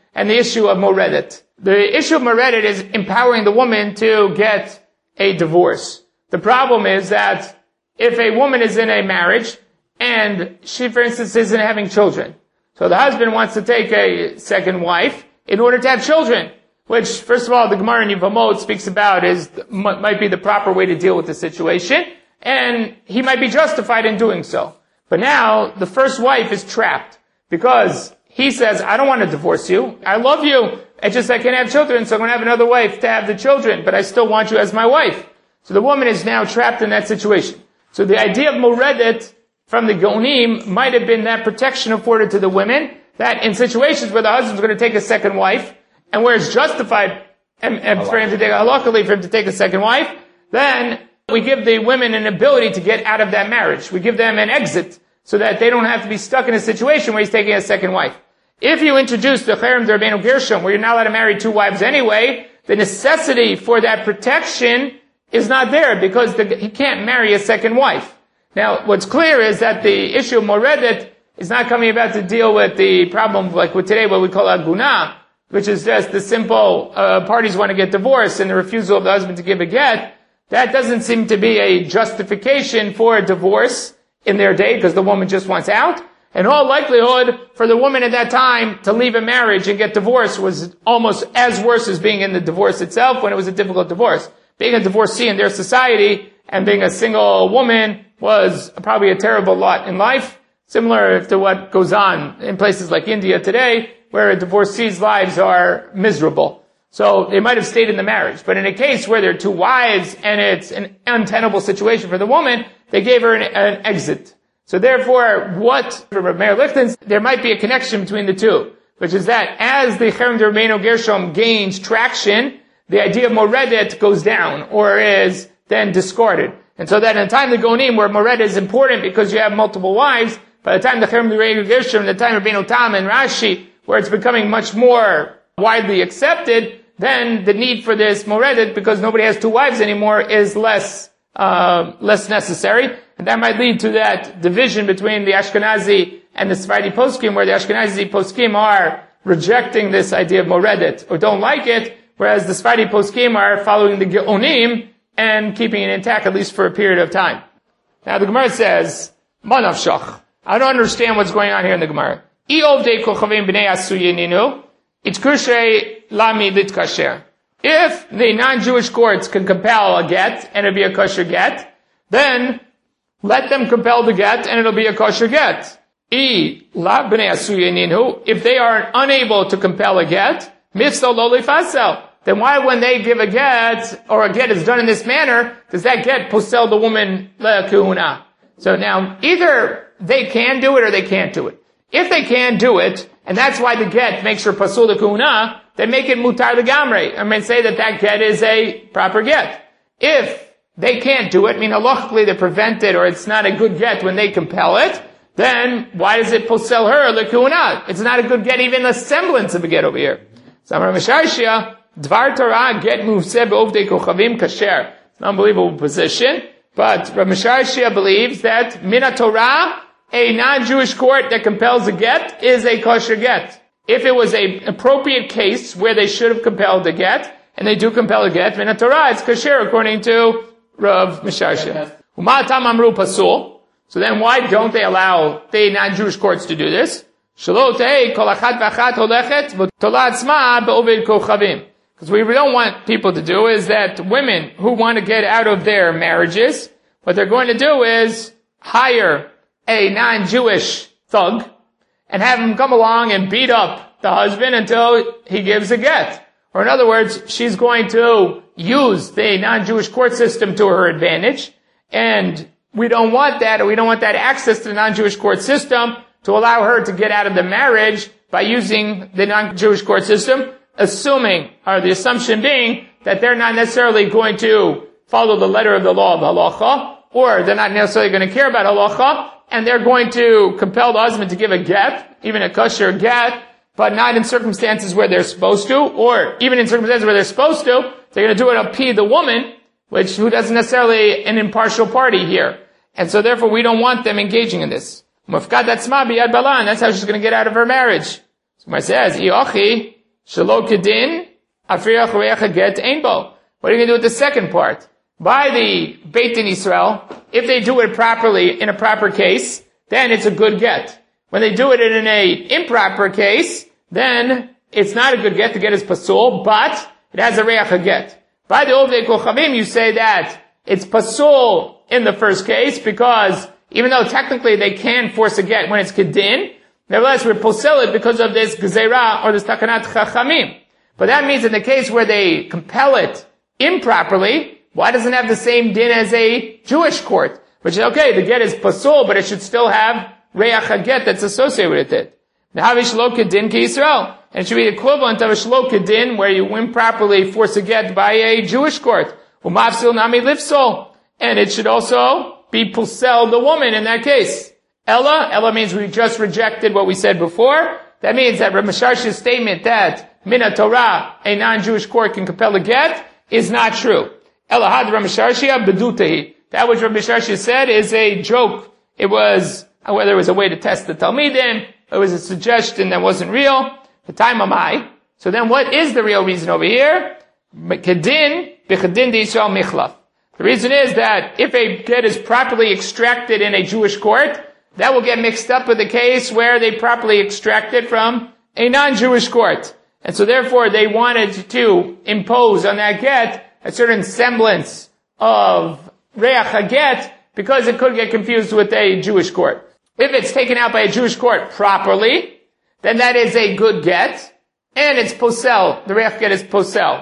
and the issue of moredet. The issue of moredet is empowering the woman to get a divorce. The problem is that if a woman is in a marriage and she, for instance, isn't having children, so the husband wants to take a second wife in order to have children, which, first of all, the Gemara in Yevamot speaks about might be the proper way to deal with the situation, and he might be justified in doing so. But now, the first wife is trapped, because he says, I don't want to divorce you. I love you. It's just I can't have children, so I'm going to have another wife to have the children, but I still want you as my wife. So the woman is now trapped in that situation. So the idea of moredet from the Geonim might have been that protection afforded to the women, that in situations where the husband's going to take a second wife, and where it's justified for him to take, luckily for him to take a second wife, then we give the women an ability to get out of that marriage. We give them an exit, so that they don't have to be stuck in a situation where he's taking a second wife. If you introduce the Cherem D'Rabbeinu Gershom, where you're not allowed to marry two wives anyway, the necessity for that protection is not there, because he can't marry a second wife. Now, what's clear is that the issue of moredet is not coming about to deal with the problem like with today, what we call aguna, which is just the simple, parties want to get divorced and the refusal of the husband to give a get. That doesn't seem to be a justification for a divorce in their day, because the woman just wants out. In all likelihood, for the woman at that time to leave a marriage and get divorced was almost as worse as being in the divorce itself when it was a difficult divorce. Being a divorcee in their society and being a single woman was probably a terrible lot in life, similar to what goes on in places like India today, where a divorcee's lives are miserable. So they might have stayed in the marriage. But in a case where there are two wives and it's an untenable situation for the woman, they gave her an exit. So therefore, for Meir Lichten, there might be a connection between the two, which is that as the Cherem D'Rabbeinu Gershom gains traction, the idea of moredet goes down, or is then discarded. And so that in the time of the Gonim, where moredet is important because you have multiple wives, by the time the Cherem D'Rabbeinu Gershom, the time of Rabbeinu Tam and Rashi, where it's becoming much more widely accepted, then the need for this moredet, because nobody has two wives anymore, is less necessary. And that might lead to that division between the Ashkenazi and the Sephardi poskim, where the Ashkenazi poskim are rejecting this idea of moredet, or don't like it, whereas the Sephardi poskim are following the Geonim and keeping it intact, at least for a period of time. Now the Gemara says, Manavshach. I don't understand what's going on here in the Gemara. If the non-Jewish courts can compel a get, and it'll be a kosher get, then let them compel the get, and it'll be a kosher get. If they are unable to compel a get, then why, when they give a get, or a get is done in this manner, does that get posel the woman le'kuhuna? So now, either they can do it or they can't do it. If they can do it, and that's why the get makes her pasul le'kuhuna, they make it mutar legamrei. I mean, say that get is a proper get. If they can't do it, mean halachically they're prevented, or it's not a good get when they compel it, then why does it posel her le'kuhuna? It's not a good get, even a semblance of a get over here. Samar Mishashia, Dvar Torah get muvseh be'ovdei kochavim kasher. It's an unbelievable position, but Rav Mishashia believes that Mina Torah, a non-Jewish court that compels a get, is a kosher get. If it was an appropriate case where they should have compelled a get, and they do compel a get, Mina Torah, it's kosher according to Rav Mishashia. Umatam amru pasul. So then why don't they allow the non-Jewish courts to do this? Because what we don't want people to do is that women who want to get out of their marriages, what they're going to do is hire a non-Jewish thug and have him come along and beat up the husband until he gives a get. Or in other words, she's going to use the non-Jewish court system to her advantage, and we don't want that, or we don't want that access to the non-Jewish court system to allow her to get out of the marriage by using the non-Jewish court system, assuming, or the assumption being, that they're not necessarily going to follow the letter of the law of halacha, or they're not necessarily going to care about halacha, and they're going to compel the husband to give a get, even a kosher get, but not in circumstances where they're supposed to, or even in circumstances where they're supposed to, they're going to do it up the woman, who doesn't necessarily an impartial party here. And so therefore we don't want them engaging in this. And that's how she's going to get out of her marriage. So Gemara says, Shelo kedin, afriach reach get ein bo. What are you going to do with the second part? By the Beit Din Yisrael, if they do it properly in a proper case, then it's a good get. When they do it in an improper case, then it's not a good get. The get is pasul, but it has a reach get. By the Ovdei Kochavim, you say that it's pasul in the first case because even though technically they can force a get when it's kedin, nevertheless we're posel it because of this gzeira or this takanat chachamim. But that means in the case where they compel it improperly, why doesn't it have the same din as a Jewish court? Which is okay, the get is pasul, but it should still have reach get that's associated with it. Now, shelo kedin ki Yisrael. And it should be the equivalent of a shelo kedin where you improperly force a get by a Jewish court. Umafsil nami lifsol. And it should also be posel the woman in that case. Ella means we just rejected what we said before. That means that Rav Misharshi's statement that Mina Torah, a non-Jewish court can compel a get, is not true. Ella had Rav Misharshia bedutahi. That which Rav Misharshia said is a joke. It was, whether it was a way to test the Talmidim, it was a suggestion that wasn't real. The time am I. So then what is the real reason over here? Kedin, b'chedin d'Yisrael michlaf. The reason is that if a get is properly extracted in a Jewish court, that will get mixed up with the case where they properly extract it from a non-Jewish court. And so therefore they wanted to impose on that get a certain semblance of reach haget because it could get confused with a Jewish court. If it's taken out by a Jewish court properly, then that is a good get, and it's posel. The reich get is posel.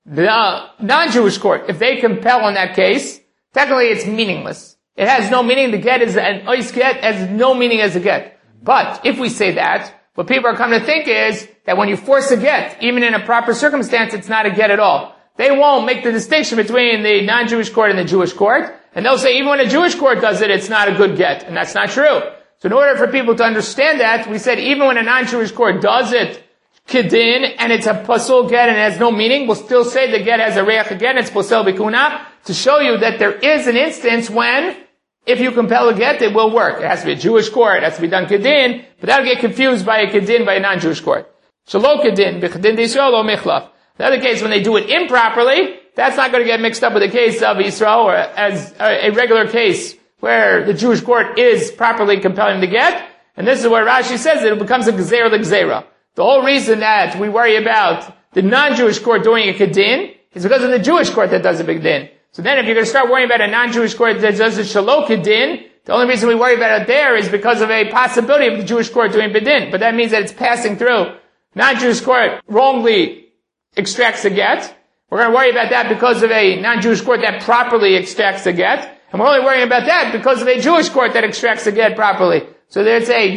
The non-Jewish court, if they compel in that case, technically it's meaningless. It has no meaning. The get is an ois get, has no meaning as a get. But if we say that, what people are coming to think is that when you force a get, even in a proper circumstance, it's not a get at all. They won't make the distinction between the non-Jewish court and the Jewish court, and they'll say even when a Jewish court does it, it's not a good get, and that's not true. So in order for people to understand that, we said even when a non-Jewish court does it, kedin, and it's a pasul get and it has no meaning, we'll still say the get has a reach get, it's posel bikuna, to show you that there is an instance when, if you compel a get, it will work. It has to be a Jewish court, it has to be done kedin, but that'll get confused by a kedin by a non-Jewish court. Shelo kedin, b'chedin d'Yisrael lo michlaf. The other case, when they do it improperly, that's not going to get mixed up with the case of Yisrael, or as a regular case where the Jewish court is properly compelling the get, and this is where Rashi says it becomes a gzeira l'gzeira. The whole reason that we worry about the non-Jewish court doing a kedin is because of the Jewish court that does a big din. So then if you're going to start worrying about a non-Jewish court that does a shelo kedin, the only reason we worry about it there is because of a possibility of the Jewish court doing bedin. But that means that it's passing through. Non-Jewish court wrongly extracts a get. We're going to worry about that because of a non-Jewish court that properly extracts a get. And we're only worrying about that because of a Jewish court that extracts a get properly. So there's a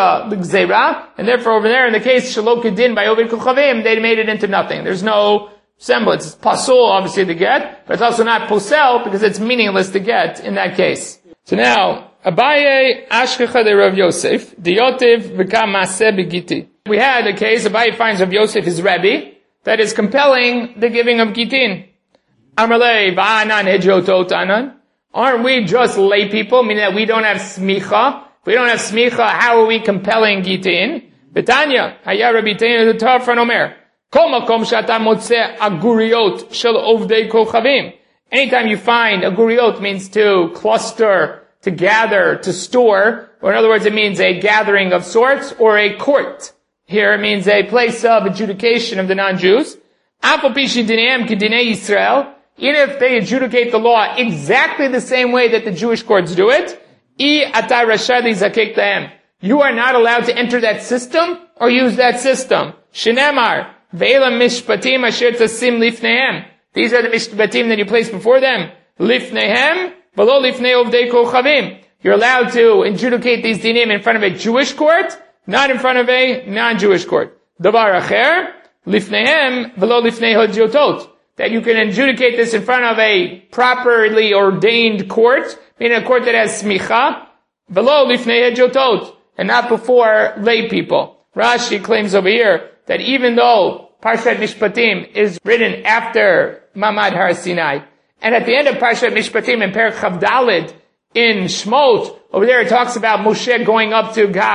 gzeira, and therefore over there in the case shelo kedin by Ovdei Kochavim, they made it into nothing. There's no semblance. It's pasul, obviously, to get, but it's also not posel because it's meaningless to get in that case. So now, Abaye ashkecha de Rav Yosef, diyotiv v'kam maseh b'giti. We had a case, Abaye finds Rav Yosef his Rebbe, that is compelling the giving of gitin. Amarlei v'anan hedjotot anan. Aren't we just lay people, meaning that we don't have smicha? If we don't have smicha, how are we compelling gitin? Betanya, haya Rabbi Teinu the Tafran Omer. Kol makom shata motzeh aguriot shel ovdei kochavim. Anytime you find aguriot means to cluster, to gather, to store, or in other words, it means a gathering of sorts, or a court. Here it means a place of adjudication of the non-Jews. Afal pishi dineim k'dinei Yisrael. Even if they adjudicate the law exactly the same way that the Jewish courts do it, you are not allowed to enter that system or use that system. Shenemar, ve'elam mishpatim asher tasim lifnehem. These are the mishpatim that you place before them. Lifnehem, v'lo lifnei ovdei kochavim. You're allowed to adjudicate these dinim in front of a Jewish court, not in front of a non-Jewish court. Davar acher, lifnehem, v'lo lifnei hodjotot. That you can adjudicate this in front of a properly ordained court, meaning a court that has smicha, v'lo lifnei hedjotot, and not before lay people. Rashi claims over here that even though Parshat Mishpatim is written after Mamad Har Sinai, and at the end of Parshat Mishpatim in Perek Chavdalid in Shmot, over there it talks about Moshe going up to God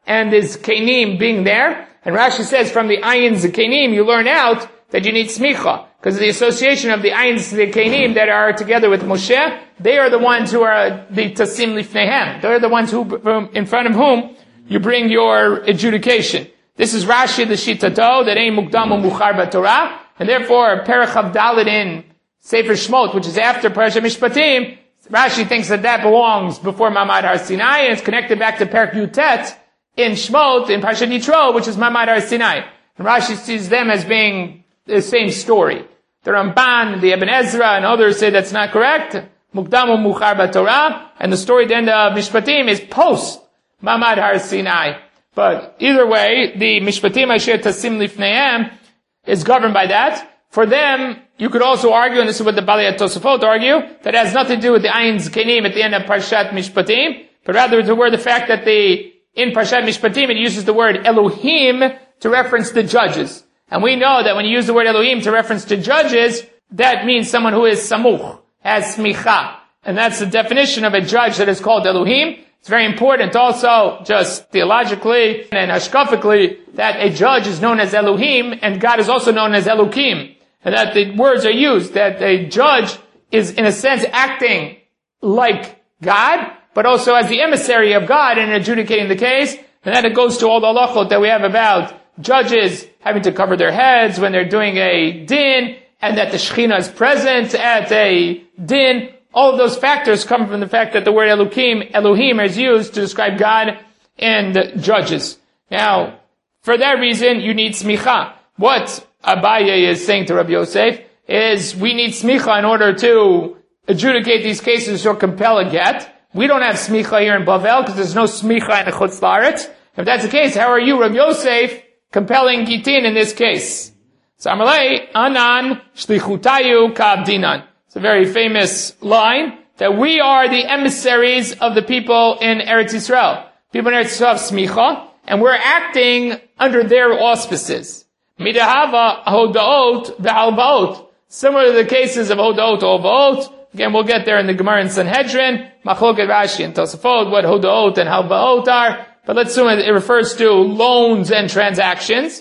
and is kenim being there. And Rashi says from the ayin zikenim you learn out that you need smicha, because of the association of the ayin zikenim that are together with Moshe. They are the ones who are the tasim lifnehem. They are the ones who, in front of whom you bring your adjudication. This is Rashi the Shitato, that ein mukdam u'muchar b'Torah, and therefore Perach Dalet in Sefer Shmot, which is after Parashat Mishpatim, Rashi thinks that belongs before Mamad Har Sinai, and it's connected back to Perach Yutet in Shmot, in Parashat Yitro, which is Mamad Har Sinai. And Rashi sees them as being the same story. The Ramban, the Ibn Ezra, and others say that's not correct. Mukdam u'muchar b'Torah, and the story at the end of Mishpatim is post Mamad Har Sinai. But either way, the Mishpatim Asher Tasim Lifneim is governed by that. For them, you could also argue, and this is what the Balei Tosafot argue, that it has nothing to do with the Ayin Zkenim at the end of Parshat Mishpatim, but rather the fact that in Parshat Mishpatim it uses the word Elohim to reference the judges. And we know that when you use the word Elohim to reference to judges, that means someone who is samuch, has smicha. And that's the definition of a judge that is called Elohim. It's very important also, just theologically and hashkafically, that a judge is known as Elohim, and God is also known as Elokim. And that the words are used, that a judge is, in a sense, acting like God, but also as the emissary of God in adjudicating the case. And then it goes to all the halachot that we have about judges having to cover their heads when they're doing a din, and that the Shekhinah is present at a din. All of those factors come from the fact that the word Elohim is used to describe God and judges. Now, for that reason, you need smicha. What Abaye is saying to Rabbi Yosef is we need smicha in order to adjudicate these cases or compel a get. We don't have smicha here in Bavel because there's no smicha in the Chutz La'aretz. If that's the case, how are you, Rabbi Yosef, compelling Gitin in this case? So Amalei, Anan, Shlichutayu, Ka'abdinan. It's a very famous line that we are the emissaries of the people in Eretz Yisrael. People in Eretz Yisrael have smicha, and we're acting under their auspices. Midahava hodaot v'halvaot. Similar to the cases of hodaot halvaot. Again, we'll get there in the Gemara in Sanhedrin. Machloket Rashi and Tosafot, what hodaot and halvaot are. But let's assume it refers to loans and transactions.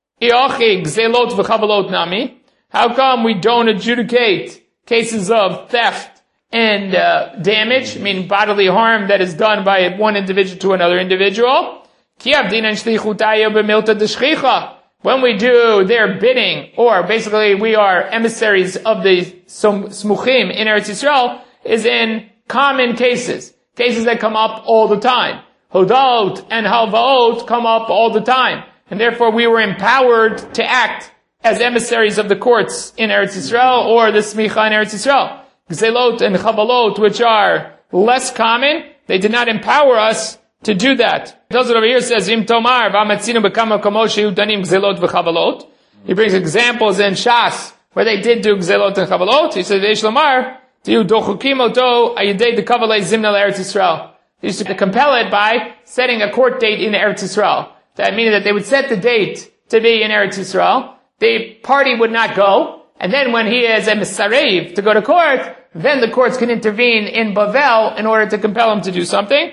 Iochi gzelot v'chavalot nami. How come we don't adjudicate cases of theft and damage, meaning bodily harm that is done by one individual to another individual? When we do their bidding, or basically we are emissaries of the smuchim in Eretz Yisrael, is in common cases that come up all the time. Hodot and halvaot come up all the time, and therefore we were empowered to act as emissaries of the courts in Eretz Yisrael, or the smicha in Eretz Yisrael. Gzelot and chavalot, which are less common, they did not empower us to do that. Those over here says, Im Tomar, v'amatzinu b'kama kamoshe udanim gzelot v'chavalot. He brings examples in Shas, where they did do gzelot and chavalot. He says, V'esh lomar, tiyu dochukim oto, ayidei d'kavalei zimna l'Eretz Yisrael. They used to compel it by setting a court date in Eretz Yisrael. That meaning that they would set the date to be in Eretz Yisrael. The party would not go, and then when he is a misarev to go to court, then the courts can intervene in Bavel in order to compel him to do something.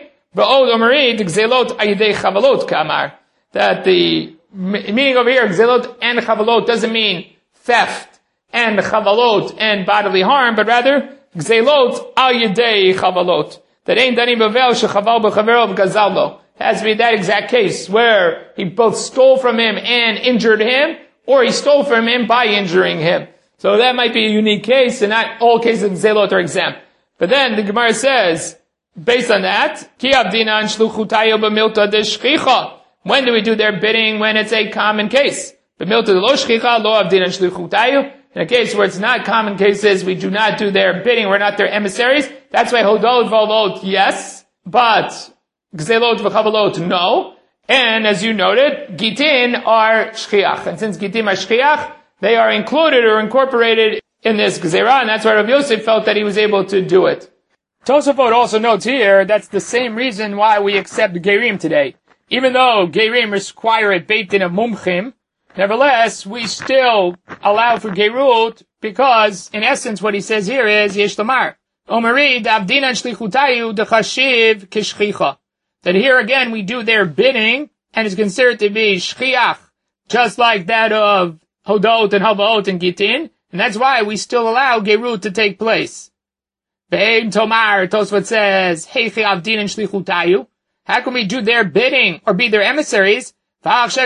That the meaning over here, gzelot and chavalot, doesn't mean theft and chavalot and bodily harm, but rather gzelot al yedei chavalot. That ain't dani Bavel shechaval b'chavero v'gazalo. It has to be that exact case where he both stole from him and injured him, or he stole from him by injuring him. So that might be a unique case, and not all cases of Zelot are exempt. But then the Gemara says, based on that, Ki avdinan shluchutayo b'milta deshchicha. When do we do their bidding? When it's a common case. B'milta de lo shchicha, lo avdinan shluchutayo. In a case where it's not common cases, we do not do their bidding, we're not their emissaries. That's why hodot v'olot, yes, but gzelot v'chavalot, no. And as you noted, gitin are shchiach. And since gitin are shchiach, they are included or incorporated in this gzera, and that's why Rav Yosef felt that he was able to do it. Tosafot also notes here that's the same reason why we accept gerim today. Even though gerim require a beit din of mumchim, nevertheless, we still allow for gerut because, in essence, what he says here is yesh lomar omari davdinan shlichutayu dechashiv kishchicha. that here again we do their bidding, and is considered to be shchiach, just like that of hodot and havaot and gitin, and that's why we still allow gerut to take place. Ve'im tomar, Tosfot says, heichi avdin and shlichutayu. How can we do their bidding or be their emissaries? That's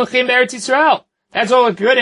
all good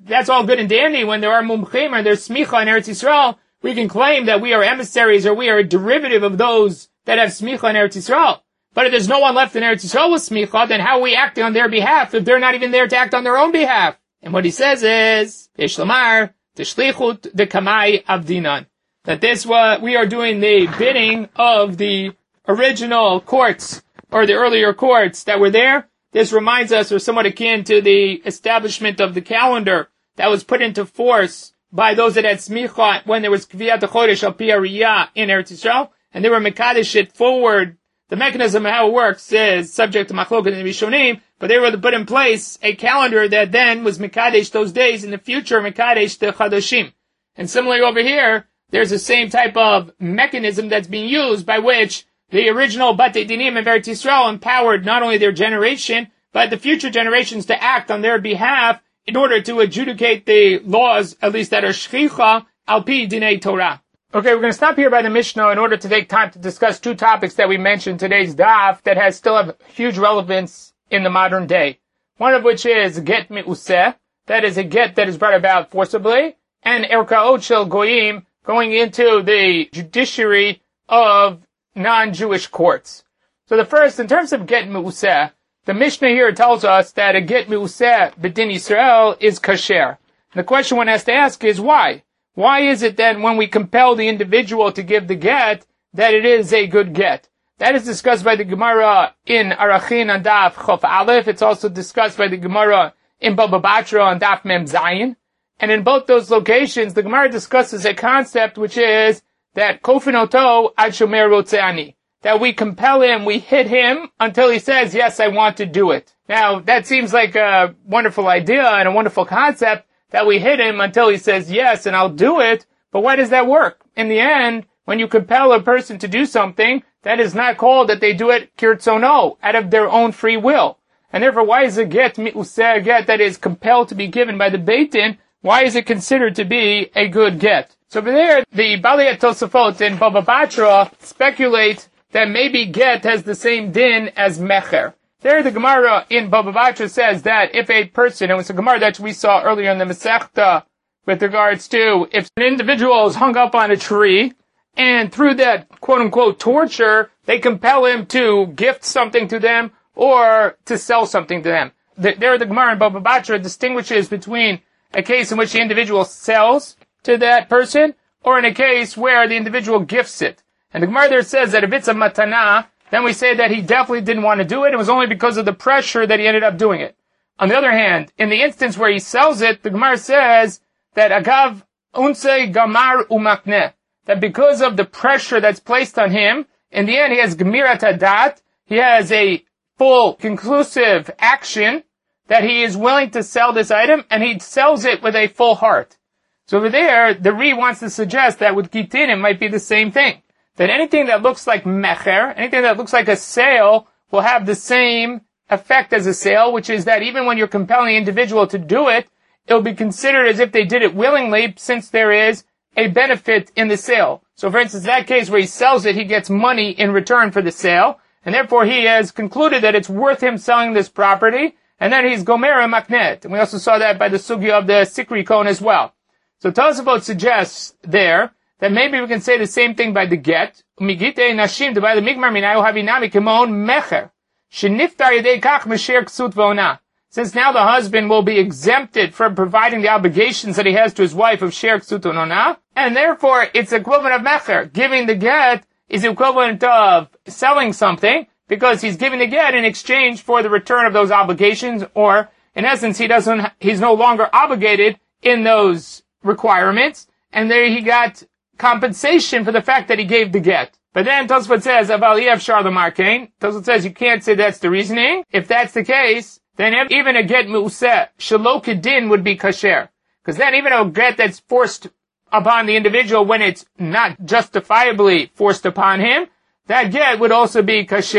and dandy when there are mumchim or there's smicha in Eretz Yisrael. We can claim that we are emissaries or we are a derivative of those that have smicha in Eretz Yisrael. But if there's no one left in Eretz Yisrael with smicha, then how are we acting on their behalf if they're not even there to act on their own behalf? And what he says is, Yeshlamar, Tishlichut de Kamai Avdinan. That we are doing the bidding of the original courts, or the earlier courts that were there. This reminds us, or somewhat akin to the establishment of the calendar that was put into force by those that had smicha when there was Kviyat HaChodesh Al Pi Hariyah in Eretz Yisrael, and they were mekadesh it forward. The mechanism of how it works is subject to machloket and rishonim, but they were to put in place a calendar that then was mekadesh those days, in the future mekadesh the chadoshim. And similarly over here, there's the same type of mechanism that's being used by which the original Batei Dinim in Eretz Yisrael empowered not only their generation, but the future generations to act on their behalf in order to adjudicate the laws, at least that are shchicha, al pi dinei Torah. Okay, we're going to stop here by the Mishnah in order to take time to discuss two topics that we mentioned in today's daf that still have huge relevance in the modern day. One of which is get mi'useh, that is a get that is brought about forcibly, and erkaot shel goyim, going into the judiciary of non-Jewish courts. So the first, in terms of get mi'useh, the Mishnah here tells us that a get mi'useh b'din Yisrael is kasher. The question one has to ask is why? Why is it that when we compel the individual to give the get, that it is a good get? That is discussed by the Gemara in Arachin on Daf Chof Aleph. It's also discussed by the Gemara in Baba Batra on Daf Mem Zayin. And in both those locations, the Gemara discusses a concept which is that kofinoto ad shomer rotzeani, that we compel him, we hit him until he says, yes, I want to do it. Now, that seems like a wonderful idea and a wonderful concept, that we hit him until he says, yes, and I'll do it. But why does that work? In the end, when you compel a person to do something, that is not called that they do it kirtzono, out of their own free will. And therefore, why is a get mi'useh, a get that is compelled to be given by the Beit Din, why is it considered to be a good get? So over there, the Balei Tosafot in Baba Batra speculate that maybe get has the same din as mecher. There the Gemara in Baba Batra says that if a person, it was a Gemara that we saw earlier in the Masechta with regards to if an individual is hung up on a tree, and through that quote-unquote torture, they compel him to gift something to them or to sell something to them. There the Gemara in Baba Batra distinguishes between a case in which the individual sells to that person, or in a case where the individual gifts it. And the Gemara there says that if it's a matana, then we say that he definitely didn't want to do it. It was only because of the pressure that he ended up doing it. On the other hand, in the instance where he sells it, the Gemara says that agav unse gamar umakneh, that because of the pressure that's placed on him, in the end he has gemirat hadat, he has a full, conclusive action that he is willing to sell this item, and he sells it with a full heart. So over there, the Ri wants to suggest that with Gitin it might be the same thing. That anything that looks like mecher, anything that looks like a sale, will have the same effect as a sale, which is that even when you're compelling the individual to do it, it'll be considered as if they did it willingly, since there is a benefit in the sale. So for instance, in that case where he sells it, he gets money in return for the sale, and therefore he has concluded that it's worth him selling this property, and then he's gomera maknet. And we also saw that by the sugya of the Sikri Kohen as well. So Tosafot suggests there that maybe we can say the same thing by the get. Migite nashim by the migmar minayu havinami kimon mecher sheniftar yedei kach mesher ksut v'ona. Since now the husband will be exempted from providing the obligations that he has to his wife of sher ksut v'ona, and therefore it's equivalent of mecher. Giving the get is equivalent of selling something, because he's giving the get in exchange for the return of those obligations, or in essence he's no longer obligated in those requirements, and there he got compensation for the fact that he gave the get. But then Tosfot says, Aval Yev Shar L'Mar Kain. Tosfot says you can't say that's the reasoning. If that's the case, then even a get mu'useh, shelo kedin, would be kasher. Because then even a get that's forced upon the individual when it's not justifiably forced upon him, that get would also be kasher.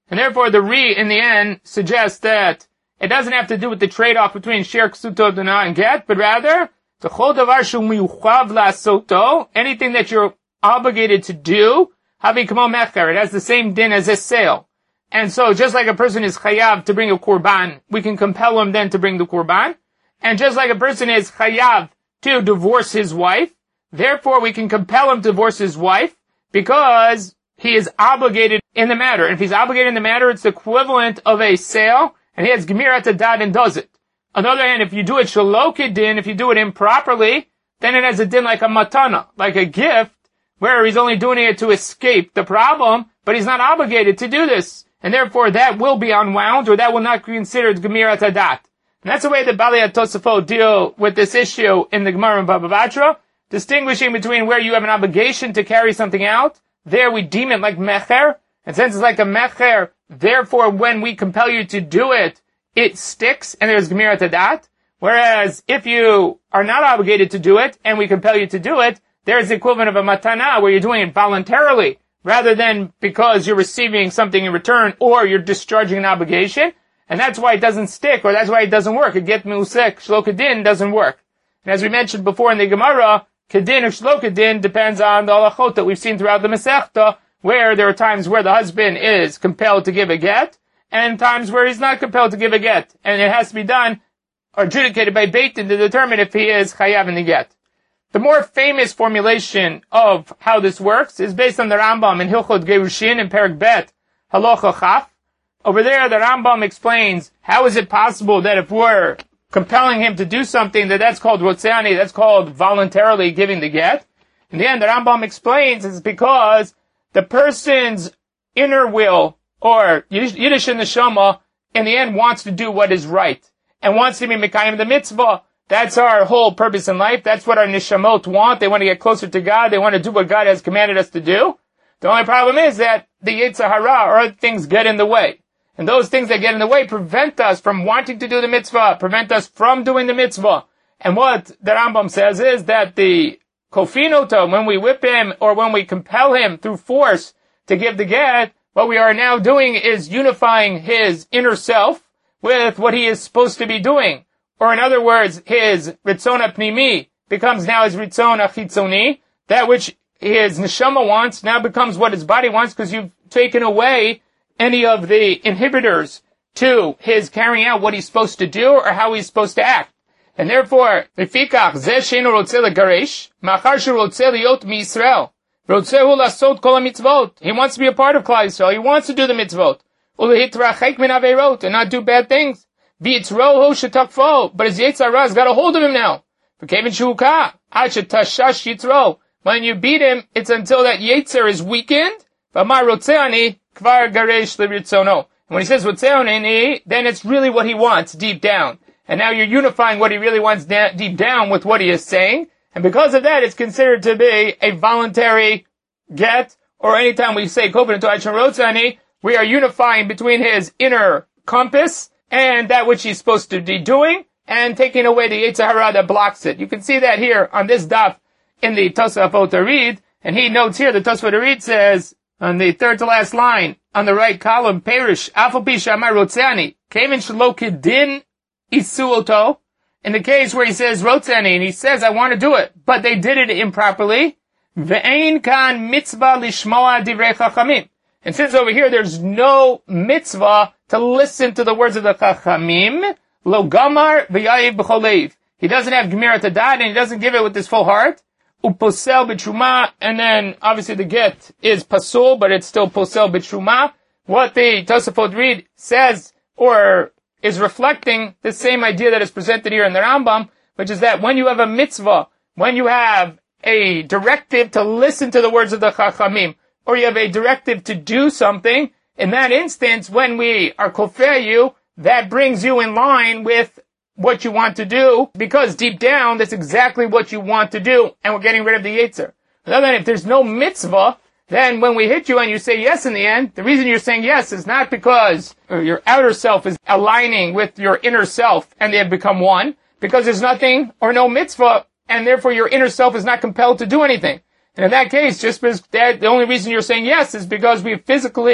And therefore the Ri in the end suggests that it doesn't have to do with the trade-off between Sher Ksuto Dana and Get, but rather, anything that you're obligated to do, Havi Kamo Mecher, it has the same din as a sale. And so just like a person is chayav to bring a korban, we can compel him then to bring the korban. And just like a person is chayav to divorce his wife, therefore we can compel him to divorce his wife because he is obligated in the matter. And if he's obligated in the matter, it's the equivalent of a sale, and he has Gemirat Hadad and does it. On the other hand, if you do it shelo kedin, if you do it improperly, then it has a din like a matana, like a gift, where he's only doing it to escape the problem, but he's not obligated to do this. And therefore that will be unwound, or that will not be considered Gemirat Hadad. And that's the way the Balei HaTosafot deal with this issue in the Gemara and Baba Batra, distinguishing between where you have an obligation to carry something out. There we deem it like mecher, and since it's like a mecher, therefore when we compel you to do it, it sticks, and there's Gemirat Hadad. Whereas if you are not obligated to do it, and we compel you to do it, there's the equivalent of a matana, where you're doing it voluntarily, rather than because you're receiving something in return, or you're discharging an obligation. And that's why it doesn't stick, or that's why it doesn't work. A get meusek, shelo kedin, doesn't work. And as we mentioned before in the Gemara, kedin or shelo kedin depends on the halachot that we've seen throughout the Masechta, where there are times where the husband is compelled to give a get, and times where he's not compelled to give a get. And it has to be done, or adjudicated by Beit Din to determine if he is chayav in the get. The more famous formulation of how this works is based on the Rambam in Hilchot Gerushin in Perek Bet, Halacha Chaf. Over there, the Rambam explains how is it possible that if we're compelling him to do something, that's called rotzeani, that's called voluntarily giving the get. In the end, the Rambam explains it's because the person's inner will, or Yiddish neshama, in the end wants to do what is right, and wants to be mekayim the mitzvah. That's our whole purpose in life. That's what our neshamot want. They want to get closer to God. They want to do what God has commanded us to do. The only problem is that the Yetzer Hara or other things get in the way. And those things that get in the way prevent us from wanting to do the mitzvah, prevent us from doing the mitzvah. And what the Rambam says is that the kofinota, when we whip him or when we compel him through force to give the get, what we are now doing is unifying his inner self with what he is supposed to be doing. Or in other words, his ritzon pnimi becomes now his ritzon chitzoni. That which his neshama wants now becomes what his body wants, because you've taken away any of the inhibitors to his carrying out what he's supposed to do or how he's supposed to act. And therefore, lefikach zeh she'eino rotzeh legaresh, machar she'rotzeh liot miYisrael, rotzeh hu lasot kol hamitzvot. He wants to be a part of Klal Yisrael. He wants to do the mitzvot. Ulehitrachek min aveirot, and not do bad things. V'yitzrohu shetakfo, but his Yetzer Hara has got a hold of him now. V'kevin shuka, ad shetashash yitzro. When you beat him, it's until that Yetzer is weakened. V'amar rotzeh ani kvar garesh leritzono. And when he says rotzeh ani, then it's really what he wants deep down. And now you're unifying what he really wants deep down with what he is saying. And because of that, it's considered to be a voluntary get, or anytime we say koven to Aichan rotzeh ani, we are unifying between his inner compass and that which he's supposed to be doing, and taking away the Yetzer Hara that blocks it. You can see that here on this daf in the Tosafot Arid, and he notes here, the Tosafot Arid says, on the third to last line, on the right column, Perish, Afal Pi Shamar Rotzani, Kevin Shelo Kedin Isuoto, in the case where he says Rotzani, and he says, I want to do it, but they did it improperly, Ve'ein kan mitzvah lishmoa divrei chachamim. And since over here there's no mitzvah to listen to the words of the Chachamim, lo gamar v'yayiv b'choleiv. He doesn't have Gemirat Hadad, and he doesn't give it with his full heart. Uposel b'truma, and then obviously the get is pasul, but it's still posel b'truma. What the Tosafot Reed says, or is reflecting the same idea that is presented here in the Rambam, which is that when you have a mitzvah, when you have a directive to listen to the words of the Chachamim, or you have a directive to do something, in that instance, when we are kofeh you, that brings you in line with what you want to do, because deep down, that's exactly what you want to do, and we're getting rid of the Yetzer. Other than if there's no mitzvah, then when we hit you and you say yes in the end, the reason you're saying yes is not because your outer self is aligning with your inner self, and they have become one, because there's nothing or no mitzvah, and therefore your inner self is not compelled to do anything. And in that case, just because the only reason you're saying yes is because we physically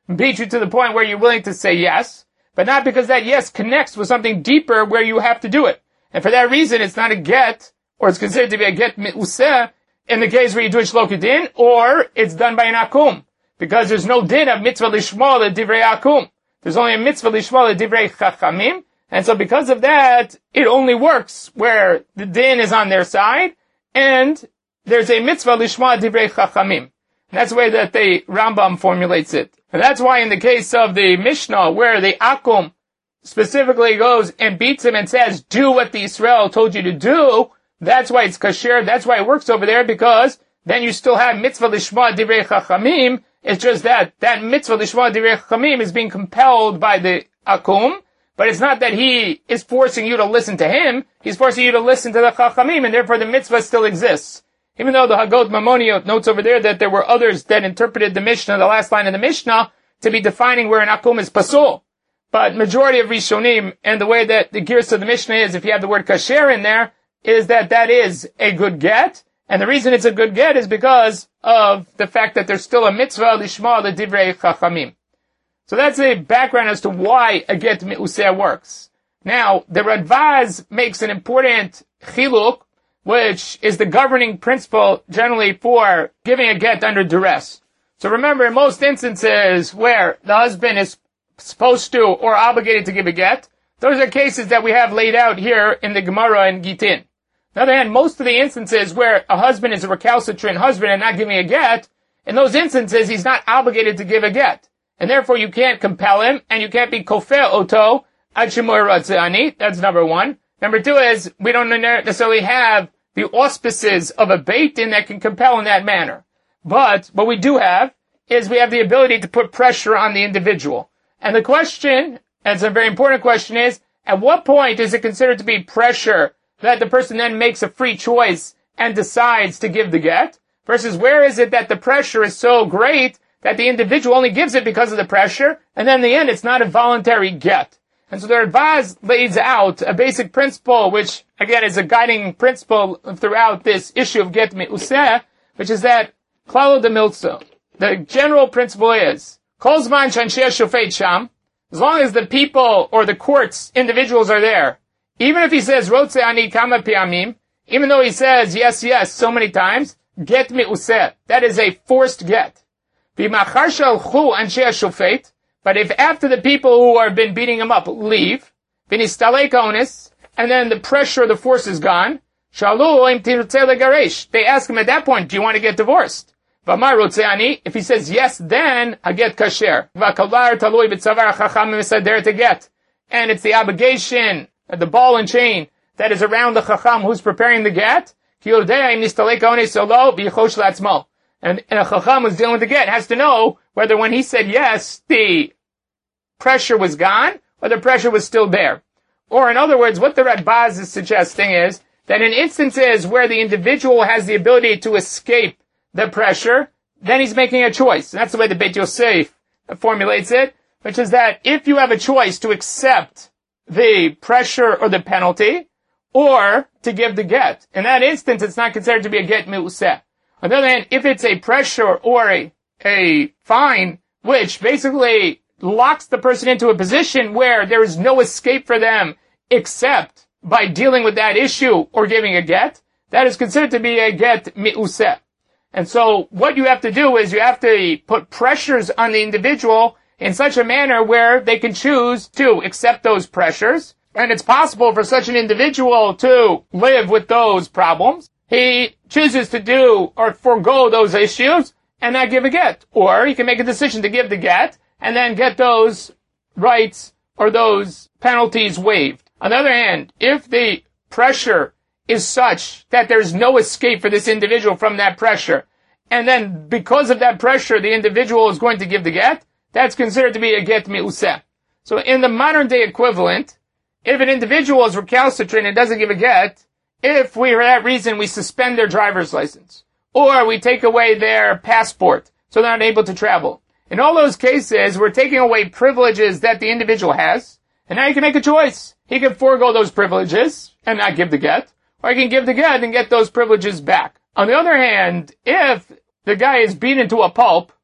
beat you to the point where you're willing to say yes, but not because that yes connects with something deeper where you have to do it. And for that reason, it's not a get, or it's considered to be a get me'useh in the case where you do it shlo kedin, or it's done by an akum, because there's no din of mitzvah lishma l'divrei akum. There's only a mitzvah lishma l'divrei chachamim, and so because of that, it only works where the din is on their side, and there's a mitzvah lishma divrei chachamim. That's the way that the Rambam formulates it. And that's why in the case of the Mishnah, where the Akum specifically goes and beats him and says, do what the Israel told you to do, that's why it's kasher, that's why it works over there, because then you still have mitzvah lishma divrei chachamim. It's just that mitzvah lishma divrei chachamim is being compelled by the Akum, but it's not that he is forcing you to listen to him, he's forcing you to listen to the chachamim, and therefore the mitzvah still exists. Even though the Hagot Maimoniot notes over there that there were others that interpreted the Mishnah, the last line of the Mishnah, to be defining where an akum is pasul. But majority of Rishonim, and the way that the gears of the Mishnah is, if you have the word kasher in there, is that is a good get. And the reason it's a good get is because of the fact that there's still a mitzvah lishma l'divrei chachamim. So that's a background as to why a get me'useh works. Now, the Radvaz makes an important chiluk, which is the governing principle generally for giving a get under duress. So remember, in most instances where the husband is supposed to or obligated to give a get, those are cases that we have laid out here in the Gemara and Gitin. On the other hand, most of the instances where a husband is a recalcitrant husband and not giving a get, in those instances he's not obligated to give a get. And therefore you can't compel him, and you can't be kofeh oto ad shemor ratzani. That's number one. Number two is, we don't necessarily have the auspices of a beit din that can compel in that manner. But what we do have is we have the ability to put pressure on the individual. And the question, and it's a very important question, is, at what point is it considered to be pressure that the person then makes a free choice and decides to give the get, versus where is it that the pressure is so great that the individual only gives it because of the pressure, and then in the end it's not a voluntary get. And so the Radvaz lays out a basic principle, which, again, is a guiding principle throughout this issue of get me'useh, which is that, klalo de miltzo, the general principle is, kol zman shanshei shofet sham, as long as the people or the court's individuals are there, even if he says, rotze ani kama piamim, even though he says, yes, yes, so many times, get me'useh, that is a forced get. V'machar shalchu anshei shofet, but if after the people who have been beating him up leave, v'nistalek onis, and then the pressure of the force is gone, shalu im tirtzeh legaresh. They ask him at that point, do you want to get divorced? V'amar rotzeh ani, if he says yes, then a get kasher. V'akalar talui b'tzavar chacham misader to get. And it's the obligation, the ball and chain, that is around the chacham who's preparing the get. Ki yodei im nistalek onis solo v'yichosh latzmo. And a chacham who's dealing with the get has to know whether when he said yes, the pressure was gone, or the pressure was still there. Or in other words, what the Radbaz is suggesting is that in instances where the individual has the ability to escape the pressure, then he's making a choice. And that's the way the Beit Yosef formulates it, which is that if you have a choice to accept the pressure or the penalty, or to give the get, in that instance it's not considered to be a get me'useh. On the other hand, if it's a pressure or a fine, which basically locks the person into a position where there is no escape for them except by dealing with that issue or giving a get, that is considered to be a get me'useh. And so what you have to do is you have to put pressures on the individual in such a manner where they can choose to accept those pressures. And it's possible for such an individual to live with those problems. He chooses to do or forego those issues and not give a get. Or he can make a decision to give the get and then get those rights or those penalties waived. On the other hand, if the pressure is such that there's no escape for this individual from that pressure, and then because of that pressure the individual is going to give the get, that's considered to be a get me'useh. So in the modern day equivalent, if an individual is recalcitrant and doesn't give a get, if we, for that reason, we suspend their driver's license, or we take away their passport, so they're not able to travel. In all those cases, we're taking away privileges that the individual has, and now he can make a choice. He can forego those privileges and not give the get, or he can give the get and get those privileges back. On the other hand, if the guy is beaten to a pulp,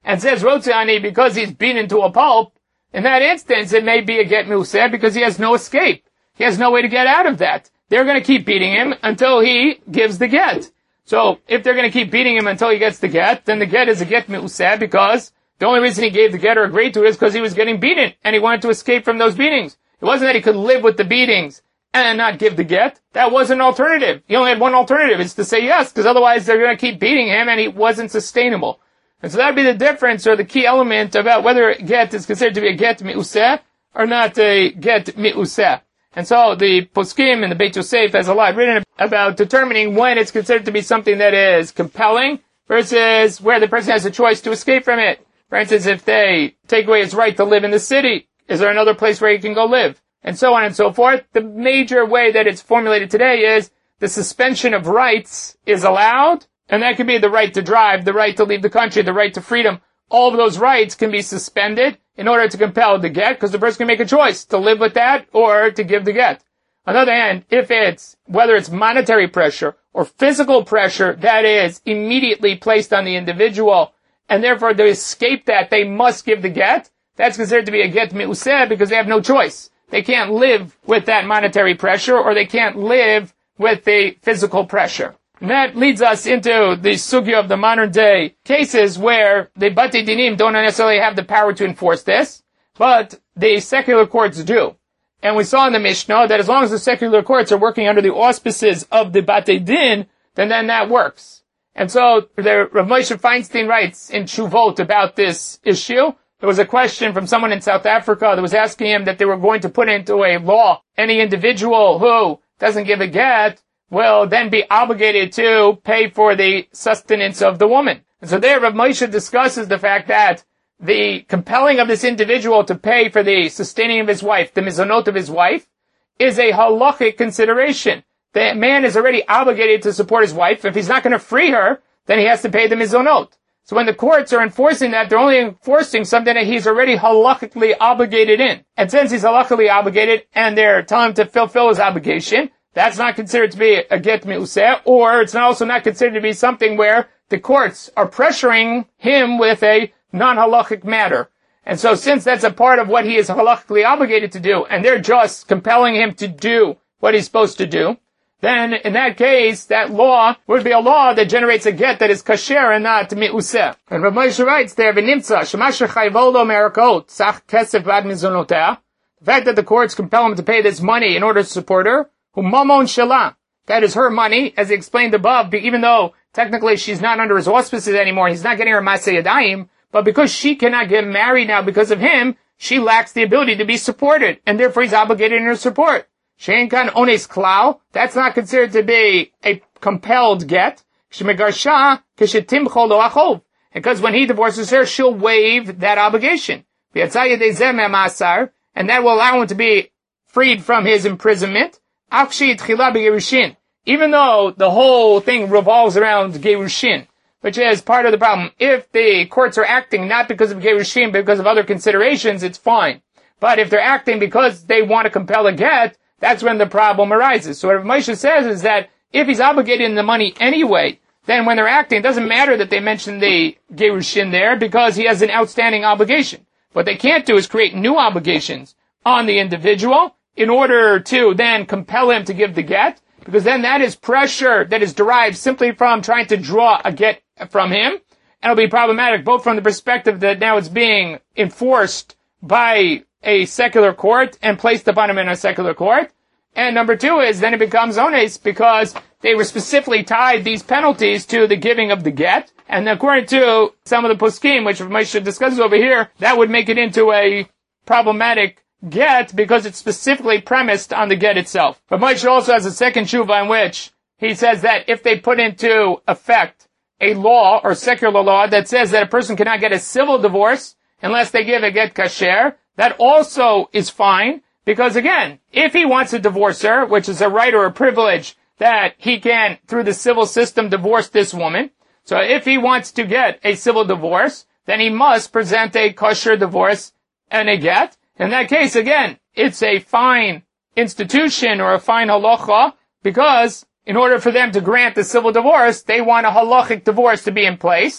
and says Rotziani because he's beaten to a pulp, in that instance, it may be a get me'useh because he has no escape. He has no way to get out of that. They're going to keep beating him until he gives the get. So, if they're going to keep beating him until he gets the get, then the get is a get me'useh because the only reason he gave the get or agreed to it is because he was getting beaten, and he wanted to escape from those beatings. It wasn't that he could live with the beatings and not give the get. That was an alternative. He only had one alternative. It's to say yes, because otherwise they're going to keep beating him, and he wasn't sustainable. And so that would be the difference, or the key element about whether a get is considered to be a get me'useh or not a get me'useh. And so the Poskim and the Beit Yosef has a lot written about determining when it's considered to be something that is compelling versus where the person has a choice to escape from it. For instance, if they take away his right to live in the city, is there another place where he can go live? And so on and so forth. The major way that it's formulated today is the suspension of rights is allowed, and that could be the right to drive, the right to leave the country, the right to freedom. All of those rights can be suspended in order to compel the get, because the person can make a choice to live with that or to give the get. On the other hand, whether it's monetary pressure or physical pressure that is immediately placed on the individual, and therefore to escape that, they must give the get, that's considered to be a get me'useh because they have no choice. They can't live with that monetary pressure, or they can't live with the physical pressure. And that leads us into the sugya of the modern day cases where the Batei Dinim don't necessarily have the power to enforce this, but the secular courts do. And we saw in the Mishnah that as long as the secular courts are working under the auspices of the Batei Din, then that works. And so the Rav Moshe Feinstein writes in Tshuvot about this issue. There was a question from someone in South Africa that was asking him that they were going to put into a law any individual who doesn't give a get will then be obligated to pay for the sustenance of the woman. And so there Rav Moshe discusses the fact that the compelling of this individual to pay for the sustaining of his wife, the mizonot of his wife, is a halachic consideration. The man is already obligated to support his wife. If he's not going to free her, then he has to pay the mizonot. So when the courts are enforcing that, they're only enforcing something that he's already halachically obligated in. And since he's halachically obligated and they're telling him to fulfill his obligation, that's not considered to be a get me'useh, or it's also not considered to be something where the courts are pressuring him with a non-halachic matter. And so since that's a part of what he is halachically obligated to do, and they're just compelling him to do what he's supposed to do, then in that case, that law would be a law that generates a get that is kasher and not me'useh. And Rav Moshe writes there, v'nimtza, shemasher chayvo lo merakot, tzach kesef vad mizonotea. The fact that the courts compel him to pay this money in order to support her, hu mamon shelah. That is her money, as he explained above, even though technically she's not under his auspices anymore, he's not getting her maseh yadayim, but because she cannot get married now because of him, she lacks the ability to be supported, and therefore he's obligated in her support. Shein kan ones klal, that's not considered to be a compelled get. Shmegarsha kishetimcho lo achov. Because when he divorces her, she'll waive that obligation. And that will allow him to be freed from his imprisonment. Even though the whole thing revolves around gerushin, which is part of the problem. If the courts are acting not because of gerushin, but because of other considerations, it's fine. But if they're acting because they want to compel a get, that's when the problem arises. So what Moshe says is that if he's obligated in the money anyway, then when they're acting, it doesn't matter that they mention the gerushin there because he has an outstanding obligation. What they can't do is create new obligations on the individual in order to then compel him to give the get, because then that is pressure that is derived simply from trying to draw a get from him. And it'll be problematic both from the perspective that now it's being enforced by a secular court and placed upon him in a secular court. And number two is then it becomes ones because they were specifically tied these penalties to the giving of the get. And according to some of the poskim, which Moshe discusses over here, that would make it into a problematic get because it's specifically premised on the get itself. But Moshe also has a second tshuva in which he says that if they put into effect a law or secular law that says that a person cannot get a civil divorce unless they give a get kasher, that also is fine, because again, if he wants to divorce her, which is a right or a privilege that he can, through the civil system, divorce this woman. So if he wants to get a civil divorce, then he must present a kosher divorce and a get. In that case, again, it's a fine institution or a fine halacha, because in order for them to grant the civil divorce, they want a halachic divorce to be in place.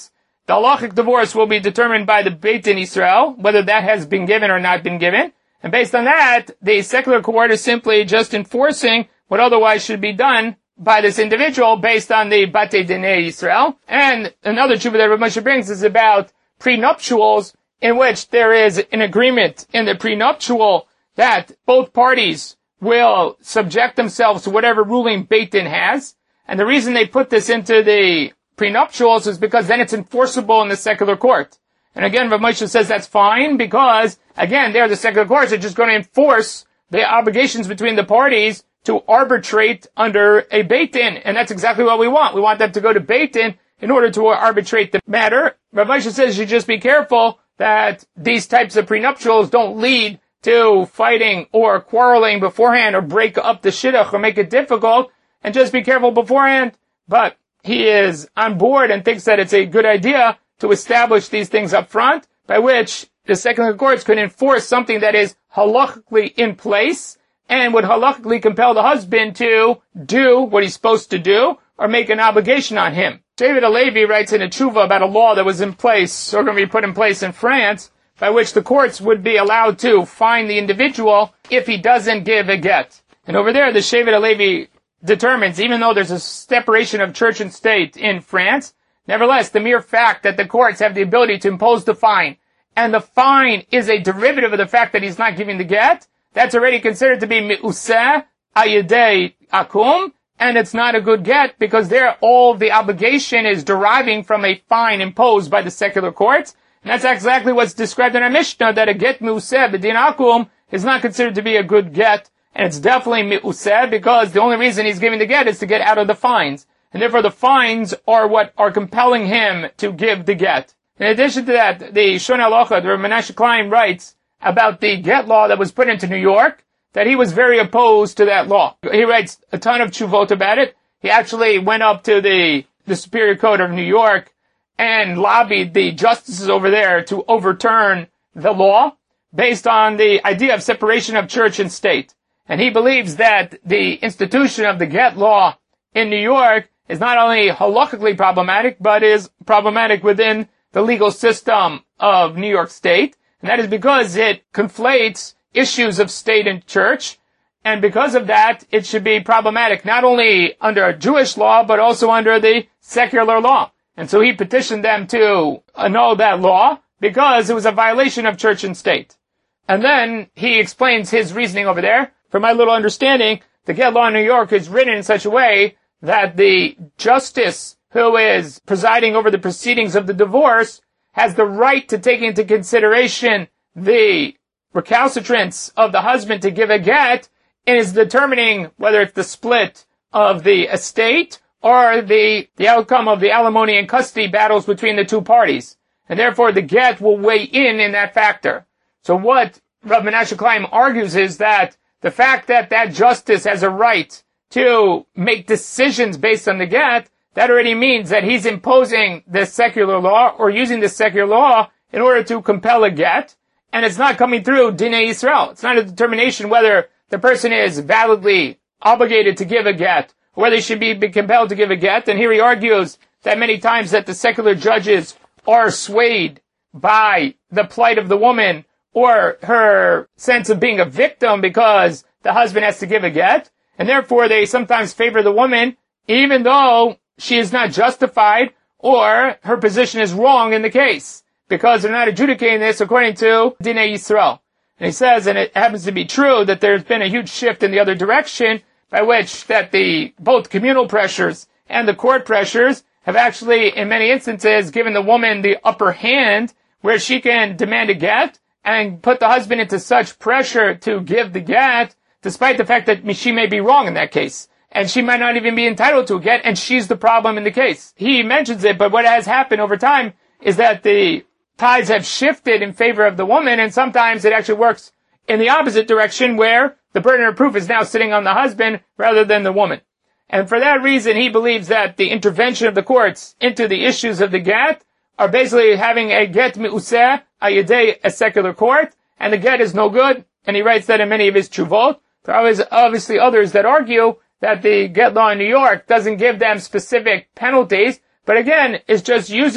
the halachic divorce will be determined by the Beit Din Israel, whether that has been given or not been given. And based on that, the secular court is simply just enforcing what otherwise should be done by this individual based on the Batei Dinei Israel. And another tshuva that Rav Moshe brings is about prenuptials, in which there is an agreement in the prenuptial that both parties will subject themselves to whatever ruling Beit Din has. And the reason they put this into the prenuptials is because then it's enforceable in the secular court. And again, Rav Moshe says that's fine because, again, the secular courts are just going to enforce the obligations between the parties to arbitrate under a Beit Din. And that's exactly what we want. We want them to go to Beit Din in order to arbitrate the matter. Rav Moshe says you just be careful that these types of prenuptials don't lead to fighting or quarreling beforehand or break up the shidduch or make it difficult, and just be careful beforehand. But he is on board and thinks that it's a good idea to establish these things up front, by which the secular courts can enforce something that is halachically in place and would halachically compel the husband to do what he's supposed to do or make an obligation on him. David Alevi writes in a tshuva about a law that was in place, or going to be put in place in France, by which the courts would be allowed to fine the individual if he doesn't give a get. And over there, the Shevet Alevi determines, even though there's a separation of church and state in France, nevertheless, the mere fact that the courts have the ability to impose the fine, and the fine is a derivative of the fact that he's not giving the get, that's already considered to be mi'useh ayedei akum, and it's not a good get, because there all the obligation is deriving from a fine imposed by the secular courts. And that's exactly what's described in our Mishnah, that a get mi'useh b'din akum is not considered to be a good get, and it's definitely mi'useh, because the only reason he's giving the get is to get out of the fines. And therefore the fines are what are compelling him to give the get. In addition to that, the Shon Halacha, the Rav Menashe Klein, writes about the get law that was put into New York, that he was very opposed to that law. He writes a ton of tshuvot about it. He actually went up to the Superior Court of New York and lobbied the justices over there to overturn the law based on the idea of separation of church and state. And he believes that the institution of the get law in New York is not only halakhically problematic, but is problematic within the legal system of New York State. And that is because it conflates issues of state and church. And because of that, it should be problematic not only under Jewish law, but also under the secular law. And so he petitioned them to annul that law because it was a violation of church and state. And then he explains his reasoning over there. From my little understanding, the get law in New York is written in such a way that the justice who is presiding over the proceedings of the divorce has the right to take into consideration the recalcitrance of the husband to give a get, and is determining whether it's the split of the estate or the outcome of the alimony and custody battles between the two parties. And therefore the get will weigh in that factor. So what Rav Menashe Klein argues is that the fact that that justice has a right to make decisions based on the get, that already means that he's imposing the secular law or using the secular law in order to compel a get, and it's not coming through Dinei Yisrael. It's not a determination whether the person is validly obligated to give a get, or whether he should be compelled to give a get. And here he argues that many times that the secular judges are swayed by the plight of the woman or her sense of being a victim because the husband has to give a get, and therefore they sometimes favor the woman even though she is not justified or her position is wrong in the case, because they're not adjudicating this according to Dinei Yisrael. And he says, and it happens to be true, that there's been a huge shift in the other direction, by which that the both communal pressures and the court pressures have actually, in many instances, given the woman the upper hand, where she can demand a get and put the husband into such pressure to give the get, despite the fact that she may be wrong in that case. And she might not even be entitled to a get, and she's the problem in the case. He mentions it, but what has happened over time is that the tides have shifted in favor of the woman, and sometimes it actually works in the opposite direction, where the burden of proof is now sitting on the husband rather than the woman. And for that reason, he believes that the intervention of the courts into the issues of the get are basically having a get mi'useh ayedei a secular court, and the get is no good. And he writes that in many of his tshuvot. There are obviously others that argue that the get law in New York doesn't give them specific penalties, but again, is just using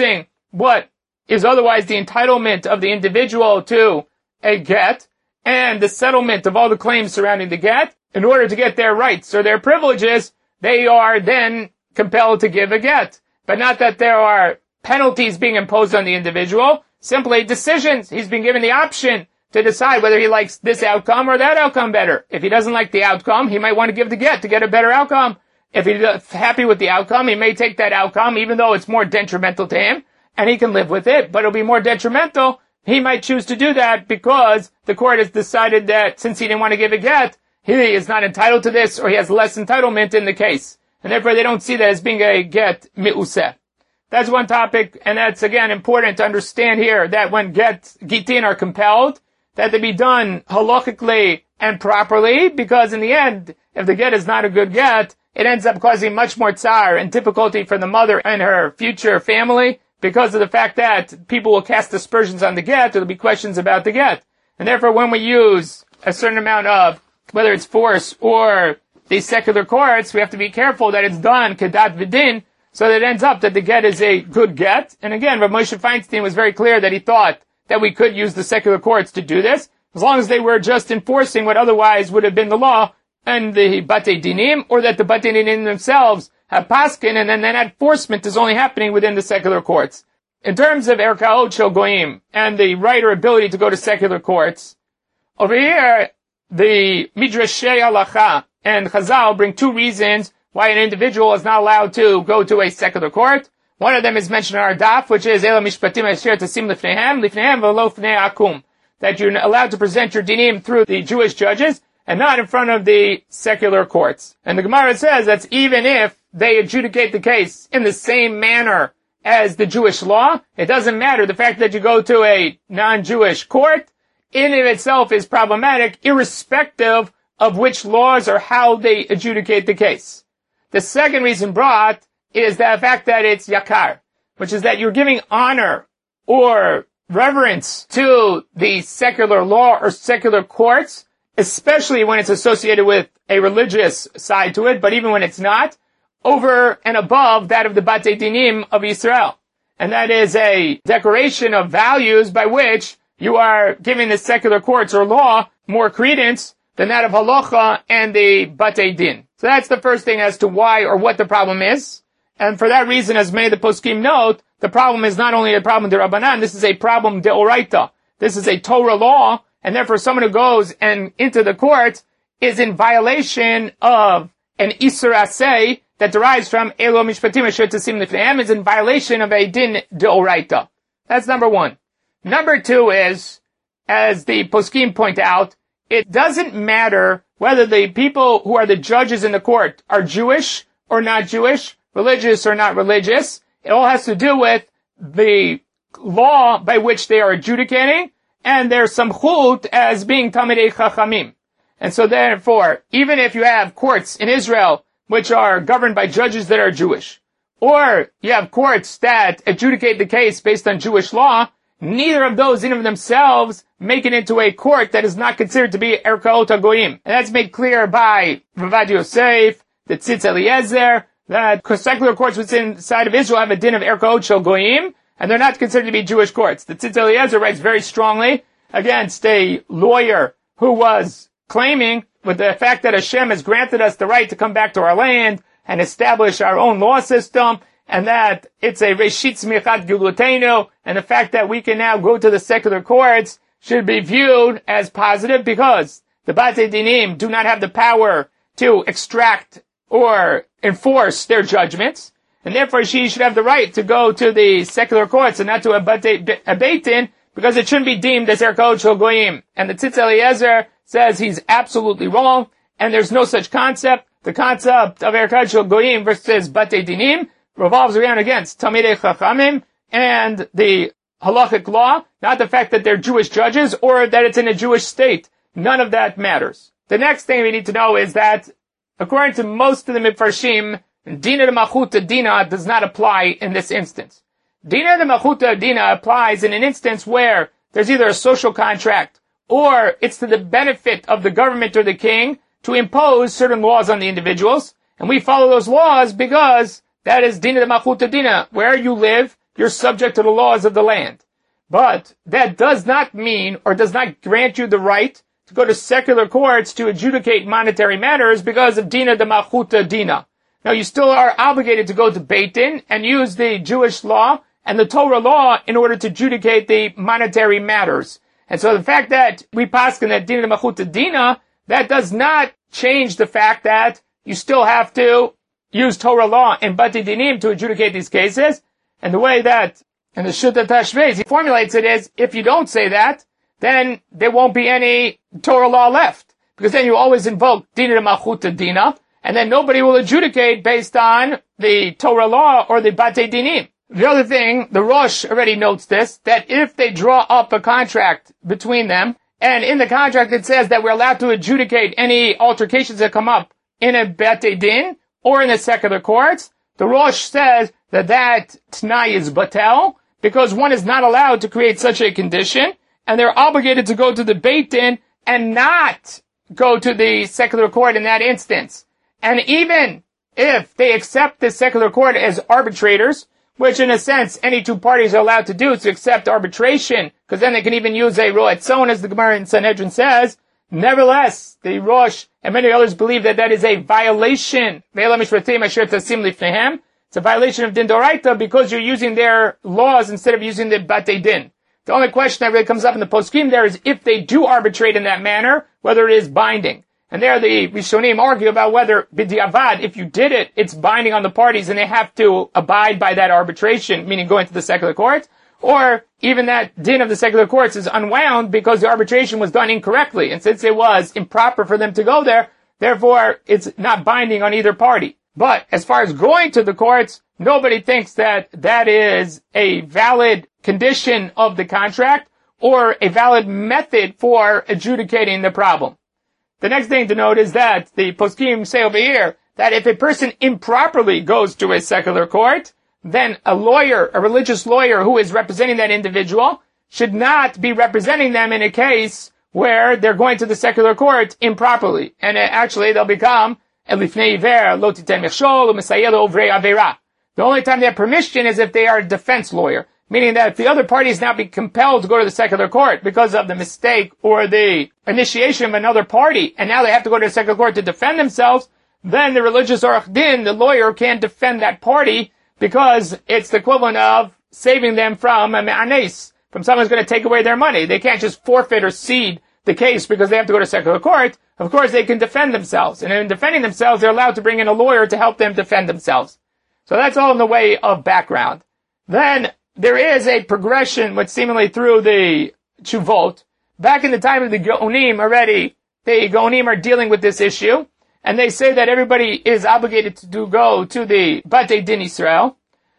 what is otherwise the entitlement of the individual to a get, and the settlement of all the claims surrounding the get, in order to get their rights or their privileges, they are then compelled to give a get. But not that there are penalties being imposed on the individual, simply decisions. He's been given the option to decide whether he likes this outcome or that outcome better. If he doesn't like the outcome, he might want to give the get to get a better outcome. If he's happy with the outcome, he may take that outcome, even though it's more detrimental to him, and he can live with it, but it'll be more detrimental. He might choose to do that because the court has decided that since he didn't want to give a get, he is not entitled to this, or he has less entitlement in the case. And therefore they don't see that as being a get mi'useh. That's one topic, and that's again important to understand here, that when gitin are compelled, that they be done halachically and properly, because in the end, if the get is not a good get, it ends up causing much more tsar and difficulty for the mother and her future family, because of the fact that people will cast aspersions on the get, there'll be questions about the get. And therefore when we use a certain amount of, whether it's force or the secular courts, we have to be careful that it's done kedat v'din, so that it ends up that the get is a good get. And again, Rav Moshe Feinstein was very clear that he thought that we could use the secular courts to do this, as long as they were just enforcing what otherwise would have been the law and the Batei Dinim, or that the Batei Dinim themselves have paskin, and then that enforcement is only happening within the secular courts. In terms of Erkaot Shel Goyim and the right or ability to go to secular courts, over here, the Midrashei Halacha and Chazal bring two reasons why an individual is not allowed to go to a secular court. One of them is mentioned in our daf, which is Ela Mishpatim Asher Tasim Lifnehem V'lo Fnei Akum, that you're allowed to present your dinim through the Jewish judges and not in front of the secular courts. And the Gemara says that's even if they adjudicate the case in the same manner as the Jewish law, it doesn't matter. The fact that you go to a non-Jewish court in and of itself is problematic, irrespective of which laws or how they adjudicate the case. The second reason brought is the fact that it's yakar, which is that you're giving honor or reverence to the secular law or secular courts, especially when it's associated with a religious side to it, but even when it's not, over and above that of the Batei Dinim of Israel. And that is a declaration of values by which you are giving the secular courts or law more credence than that of halacha and the Batei Din. So that's the first thing as to why or what the problem is. And for that reason, as many of the poskim note, the problem is not only a problem de Rabbanan, this is a problem de Oraita. This is a Torah law, and therefore someone who goes and into the court is in violation of an Isur Aseh that derives from Elo Mishpatim Asher Tasim Lifnehem, is in violation of a Din de Oraita. That's number one. Number two is, as the poskim point out, it doesn't matter whether the people who are the judges in the court are Jewish or not Jewish, religious or not religious. It all has to do with the law by which they are adjudicating and their samchut as being Talmidei Chachamim. And so therefore, even if you have courts in Israel which are governed by judges that are Jewish, or you have courts that adjudicate the case based on Jewish law, neither of those in of themselves make it into a court that is not considered to be Erkaot HaGoyim. And that's made clear by Ravad Yosef, the Tzitz Eliezer, that secular courts within the side of Israel have a din of Erkaot Shel Goyim, and they're not considered to be Jewish courts. The Tzitz Eliezer writes very strongly against a lawyer who was claiming, with the fact that Hashem has granted us the right to come back to our land and establish our own law system, and that it's a Reshit Tzmichat Gilutenu, and the fact that we can now go to the secular courts should be viewed as positive because the Batei Dinim do not have the power to extract or enforce their judgments, and therefore she should have the right to go to the secular courts and not to a Beit Din, because it shouldn't be deemed as Erkaot Shel Goyim. And the Tzitz Eliezer says he's absolutely wrong, and there's no such concept. The concept of Erkaot Shel Goyim versus Batei Dinim revolves around against Talmidei Chachamim and the halachic law, not the fact that they're Jewish judges or that it's in a Jewish state. None of that matters. The next thing we need to know is that, according to most of the Mefarshim, Dina de Machuta Dina does not apply in this instance. Dina de Machuta Dina applies in an instance where there's either a social contract or it's to the benefit of the government or the king to impose certain laws on the individuals, and we follow those laws because that is Dina de Machuta Dina. Where you live, you're subject to the laws of the land. But that does not mean or does not grant you the right to go to secular courts to adjudicate monetary matters because of Dina de Malchuta Dina. Now, you still are obligated to go to Beit Din and use the Jewish law and the Torah law in order to adjudicate the monetary matters. And so the fact that we paskin that Dina de Malchuta Dina, that does not change the fact that you still have to use Torah law and Batei Dinim to adjudicate these cases. And the way that, and the Shutta Tashvez, he formulates it is, if you don't say that, then there won't be any Torah law left. Because then you always invoke Dina de Malchuta Dina, and then nobody will adjudicate based on the Torah law or the Batei Dinim. The other thing, the Rosh already notes this, that if they draw up a contract between them, and in the contract it says that we're allowed to adjudicate any altercations that come up in a Batei Din or in the secular courts, the Rosh says that that T'nai is batel, because one is not allowed to create such a condition, and they're obligated to go to the Beit Din and not go to the secular court in that instance. And even if they accept the secular court as arbitrators, which in a sense any two parties are allowed to do, to accept arbitration, because then they can even use a ro'etzon, as the Gemara in Sanhedrin says, nevertheless, the Rosh and many others believe that that is a violation. It's a violation of Din Doraita because you're using their laws instead of using the Batei Din. The only question that really comes up in the poskim there is if they do arbitrate in that manner, whether it is binding. And there the Rishonim argue about whether b'diavad, if you did it, it's binding on the parties and they have to abide by that arbitration, meaning going to the secular courts, or even that din of the secular courts is unwound because the arbitration was done incorrectly. And since it was improper for them to go there, therefore it's not binding on either party. But as far as going to the courts, nobody thinks that that is a valid condition of the contract or a valid method for adjudicating the problem. The next thing to note is that the poskim say over here that if a person improperly goes to a secular court, then a lawyer, a religious lawyer who is representing that individual should not be representing them in a case where they're going to the secular court improperly. And actually they'll become the only time they have permission is if they are a defense lawyer, meaning that if the other party is now be compelled to go to the secular court because of the mistake or the initiation of another party, and now they have to go to the secular court to defend themselves, then the religious orach din, the lawyer, can't defend that party because it's the equivalent of saving them from a me'anes, from someone who's going to take away their money. They can't just forfeit or cede the case because they have to go to secular court. Of course, they can defend themselves. And in defending themselves, they're allowed to bring in a lawyer to help them defend themselves. So that's all in the way of background. Then there is a progression, which seemingly through the Tshuvot. Back in the time of the Gaonim already, the Gaonim are dealing with this issue. And they say that everybody is obligated to go to the Batei Din Yisrael.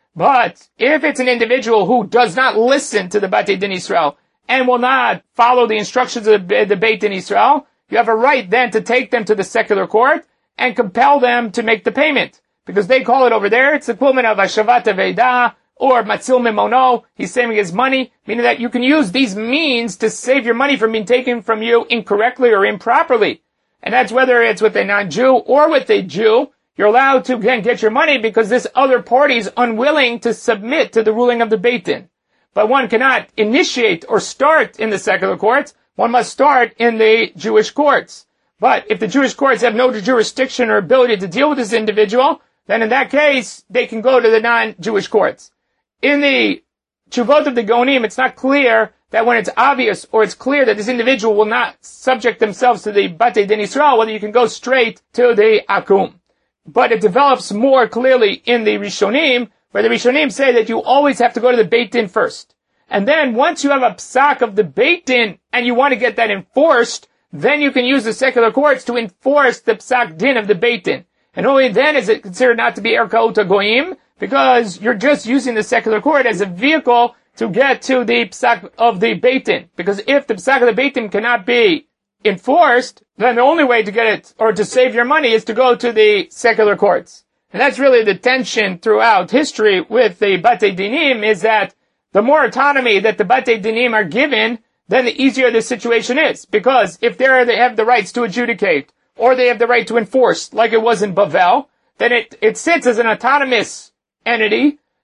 But if it's an individual who does not listen to the Batei Din Yisrael and will not follow the instructions of the Beit Din Yisrael, you have a right then to take them to the secular court and compel them to make the payment. Because they call it over there, it's the equivalent of Hashavat Aveidah or Matzil Mimono. He's saving his money, meaning that you can use these means to save your money from being taken from you incorrectly or improperly. And that's whether it's with a non-Jew or with a Jew. You're allowed to, again, get your money because this other party is unwilling to submit to the ruling of the Beit Din. But one cannot initiate or start in the secular courts. One must start in the Jewish courts. But if the Jewish courts have no jurisdiction or ability to deal with this individual, then in that case, they can go to the non-Jewish courts. In the Tshuvot of the Gaonim, it's not clear that when it's obvious or it's clear that this individual will not subject themselves to the Batei Din Yisrael, whether you can go straight to the Akum. But it develops more clearly in the Rishonim, where the Rishonim say that you always have to go to the Beit Din first. And then once you have a psak of the Beit Din and you want to get that enforced, then you can use the secular courts to enforce the psak din of the Beit Din. And only then is it considered not to be erkaut goyim, because you're just using the secular court as a vehicle to get to the psak of the Beit Din. Because if the psak of the Beit Din cannot be enforced, then the only way to get it, or to save your money, is to go to the secular courts. And that's really the tension throughout history with the Batei Dinim, is that the more autonomy that the Batei Dinim are given, then the easier the situation is. Because if they have the rights to adjudicate, or they have the right to enforce, like it was in Bavel, then it sits as an autonomous entity,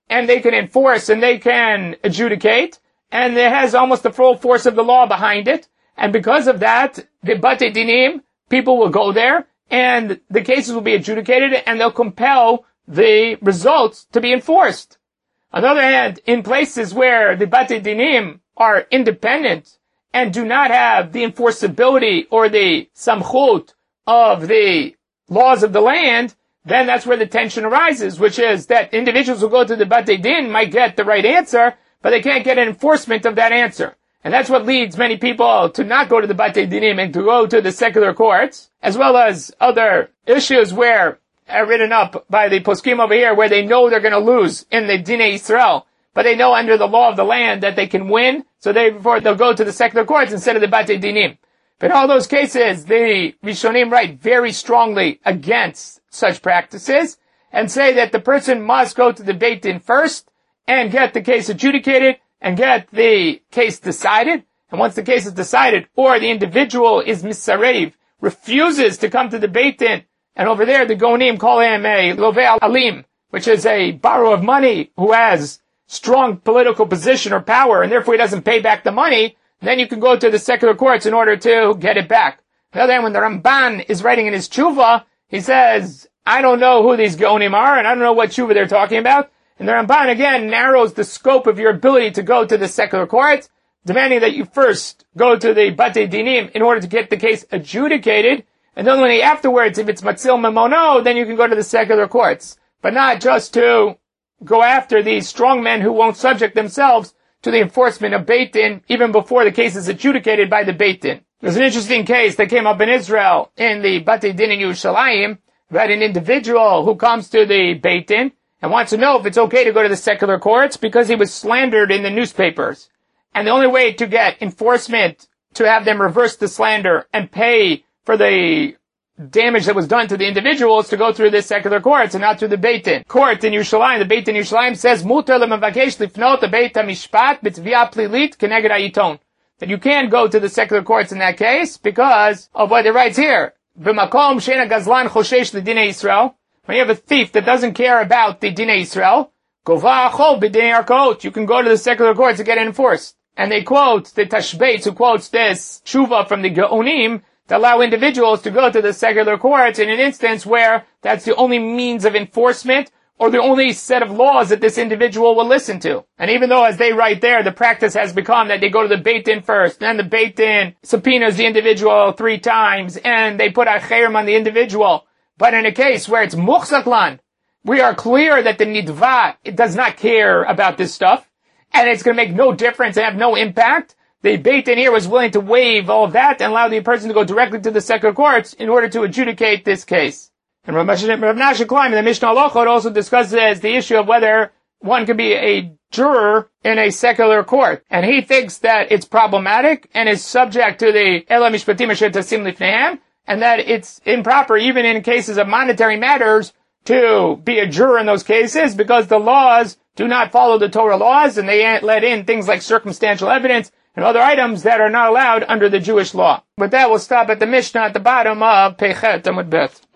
and they can enforce and they can adjudicate, and it has almost the full force of the law behind it. And because of that, the Batei Dinim, people will go there, and the cases will be adjudicated, and they'll compel the results to be enforced. On the other hand, in places where the Batei Dinim are independent and do not have the enforceability or the samchut of the laws of the land, then that's where the tension arises, which is that individuals who go to the Batei Din might get the right answer, but they can't get an enforcement of that answer. And that's what leads many people to not go to the Batei Dinim and to go to the secular courts, as well as other issues where written up by the poskim over here, where they know they're going to lose in the Dinei Yisrael, but they know under the law of the land that they can win, so therefore they'll go to the secular courts instead of the Batei Dinim. But in all those cases, the Rishonim write very strongly against such practices and say that the person must go to the Beit Din first and get the case adjudicated and get the case decided. And once the case is decided, or the individual is misarev, refuses to come to the Beit Din, and over there the Gonim call him a Lovei Alim, which is a borrower of money who has strong political position or power, and therefore he doesn't pay back the money, then you can go to the secular courts in order to get it back. On the other hand, when the Ramban is writing in his tshuva, he says, I don't know who these Gonim are, and I don't know what tshuva they're talking about. And the Ramban again narrows the scope of your ability to go to the secular courts, demanding that you first go to the Batei Dinim in order to get the case adjudicated, and then only afterwards, if it's Matzil Mamono, then you can go to the secular courts. But not just to go after these strong men who won't subject themselves to the enforcement of Beit Din even before the case is adjudicated by the Beit Din. There's an interesting case that came up in Israel in the Batei Din in Yerushalayim about an individual who comes to the Beit Din and wants to know if it's okay to go to the secular courts because he was slandered in the newspapers. And the only way to get enforcement to have them reverse the slander and pay for the damage that was done to the individual is to go through the secular courts and not through the Beit Din. Court in Yerushalayim, the Beit Din Yerushalayim says, Mutar lemavakesh lifnot Beit HaMishpat b'tvia plilit keneged ha'iton. That you can't go to the secular courts in that case because of what it writes here. B'makom she'ena gazlan choshesh l'dinei Yisrael. When you have a thief that doesn't care about the Dinei Yisrael, gova achol b'dinei arkot. You can go to the secular courts to get it enforced. And they quote the Tashbetz, who quotes this tshuva from the Geonim, to allow individuals to go to the secular courts in an instance where that's the only means of enforcement or the only set of laws that this individual will listen to. And even though, as they write there, the practice has become that they go to the Beit Din first, then the Beit Din subpoenas the individual 3 times, and they put a cherem on the individual. But in a case where it's muchzaklan, we are clear that the nidva, it does not care about this stuff, and it's going to make no difference and have no impact. The Beit Din here was willing to waive all of that and allow the person to go directly to the secular courts in order to adjudicate this case. And Rav Menashe Klein in the Mishnah Halachot also discusses the issue of whether one can be a juror in a secular court. And he thinks that it's problematic and is subject to the Ela Mishpatim Asher Tasim Lifnehem, and that it's improper even in cases of monetary matters to be a juror in those cases because the laws do not follow the Torah laws and they let in things like circumstantial evidence and other items that are not allowed under the Jewish law. With that, we'll stop at the Mishnah at the bottom of Peichet Amud Bet.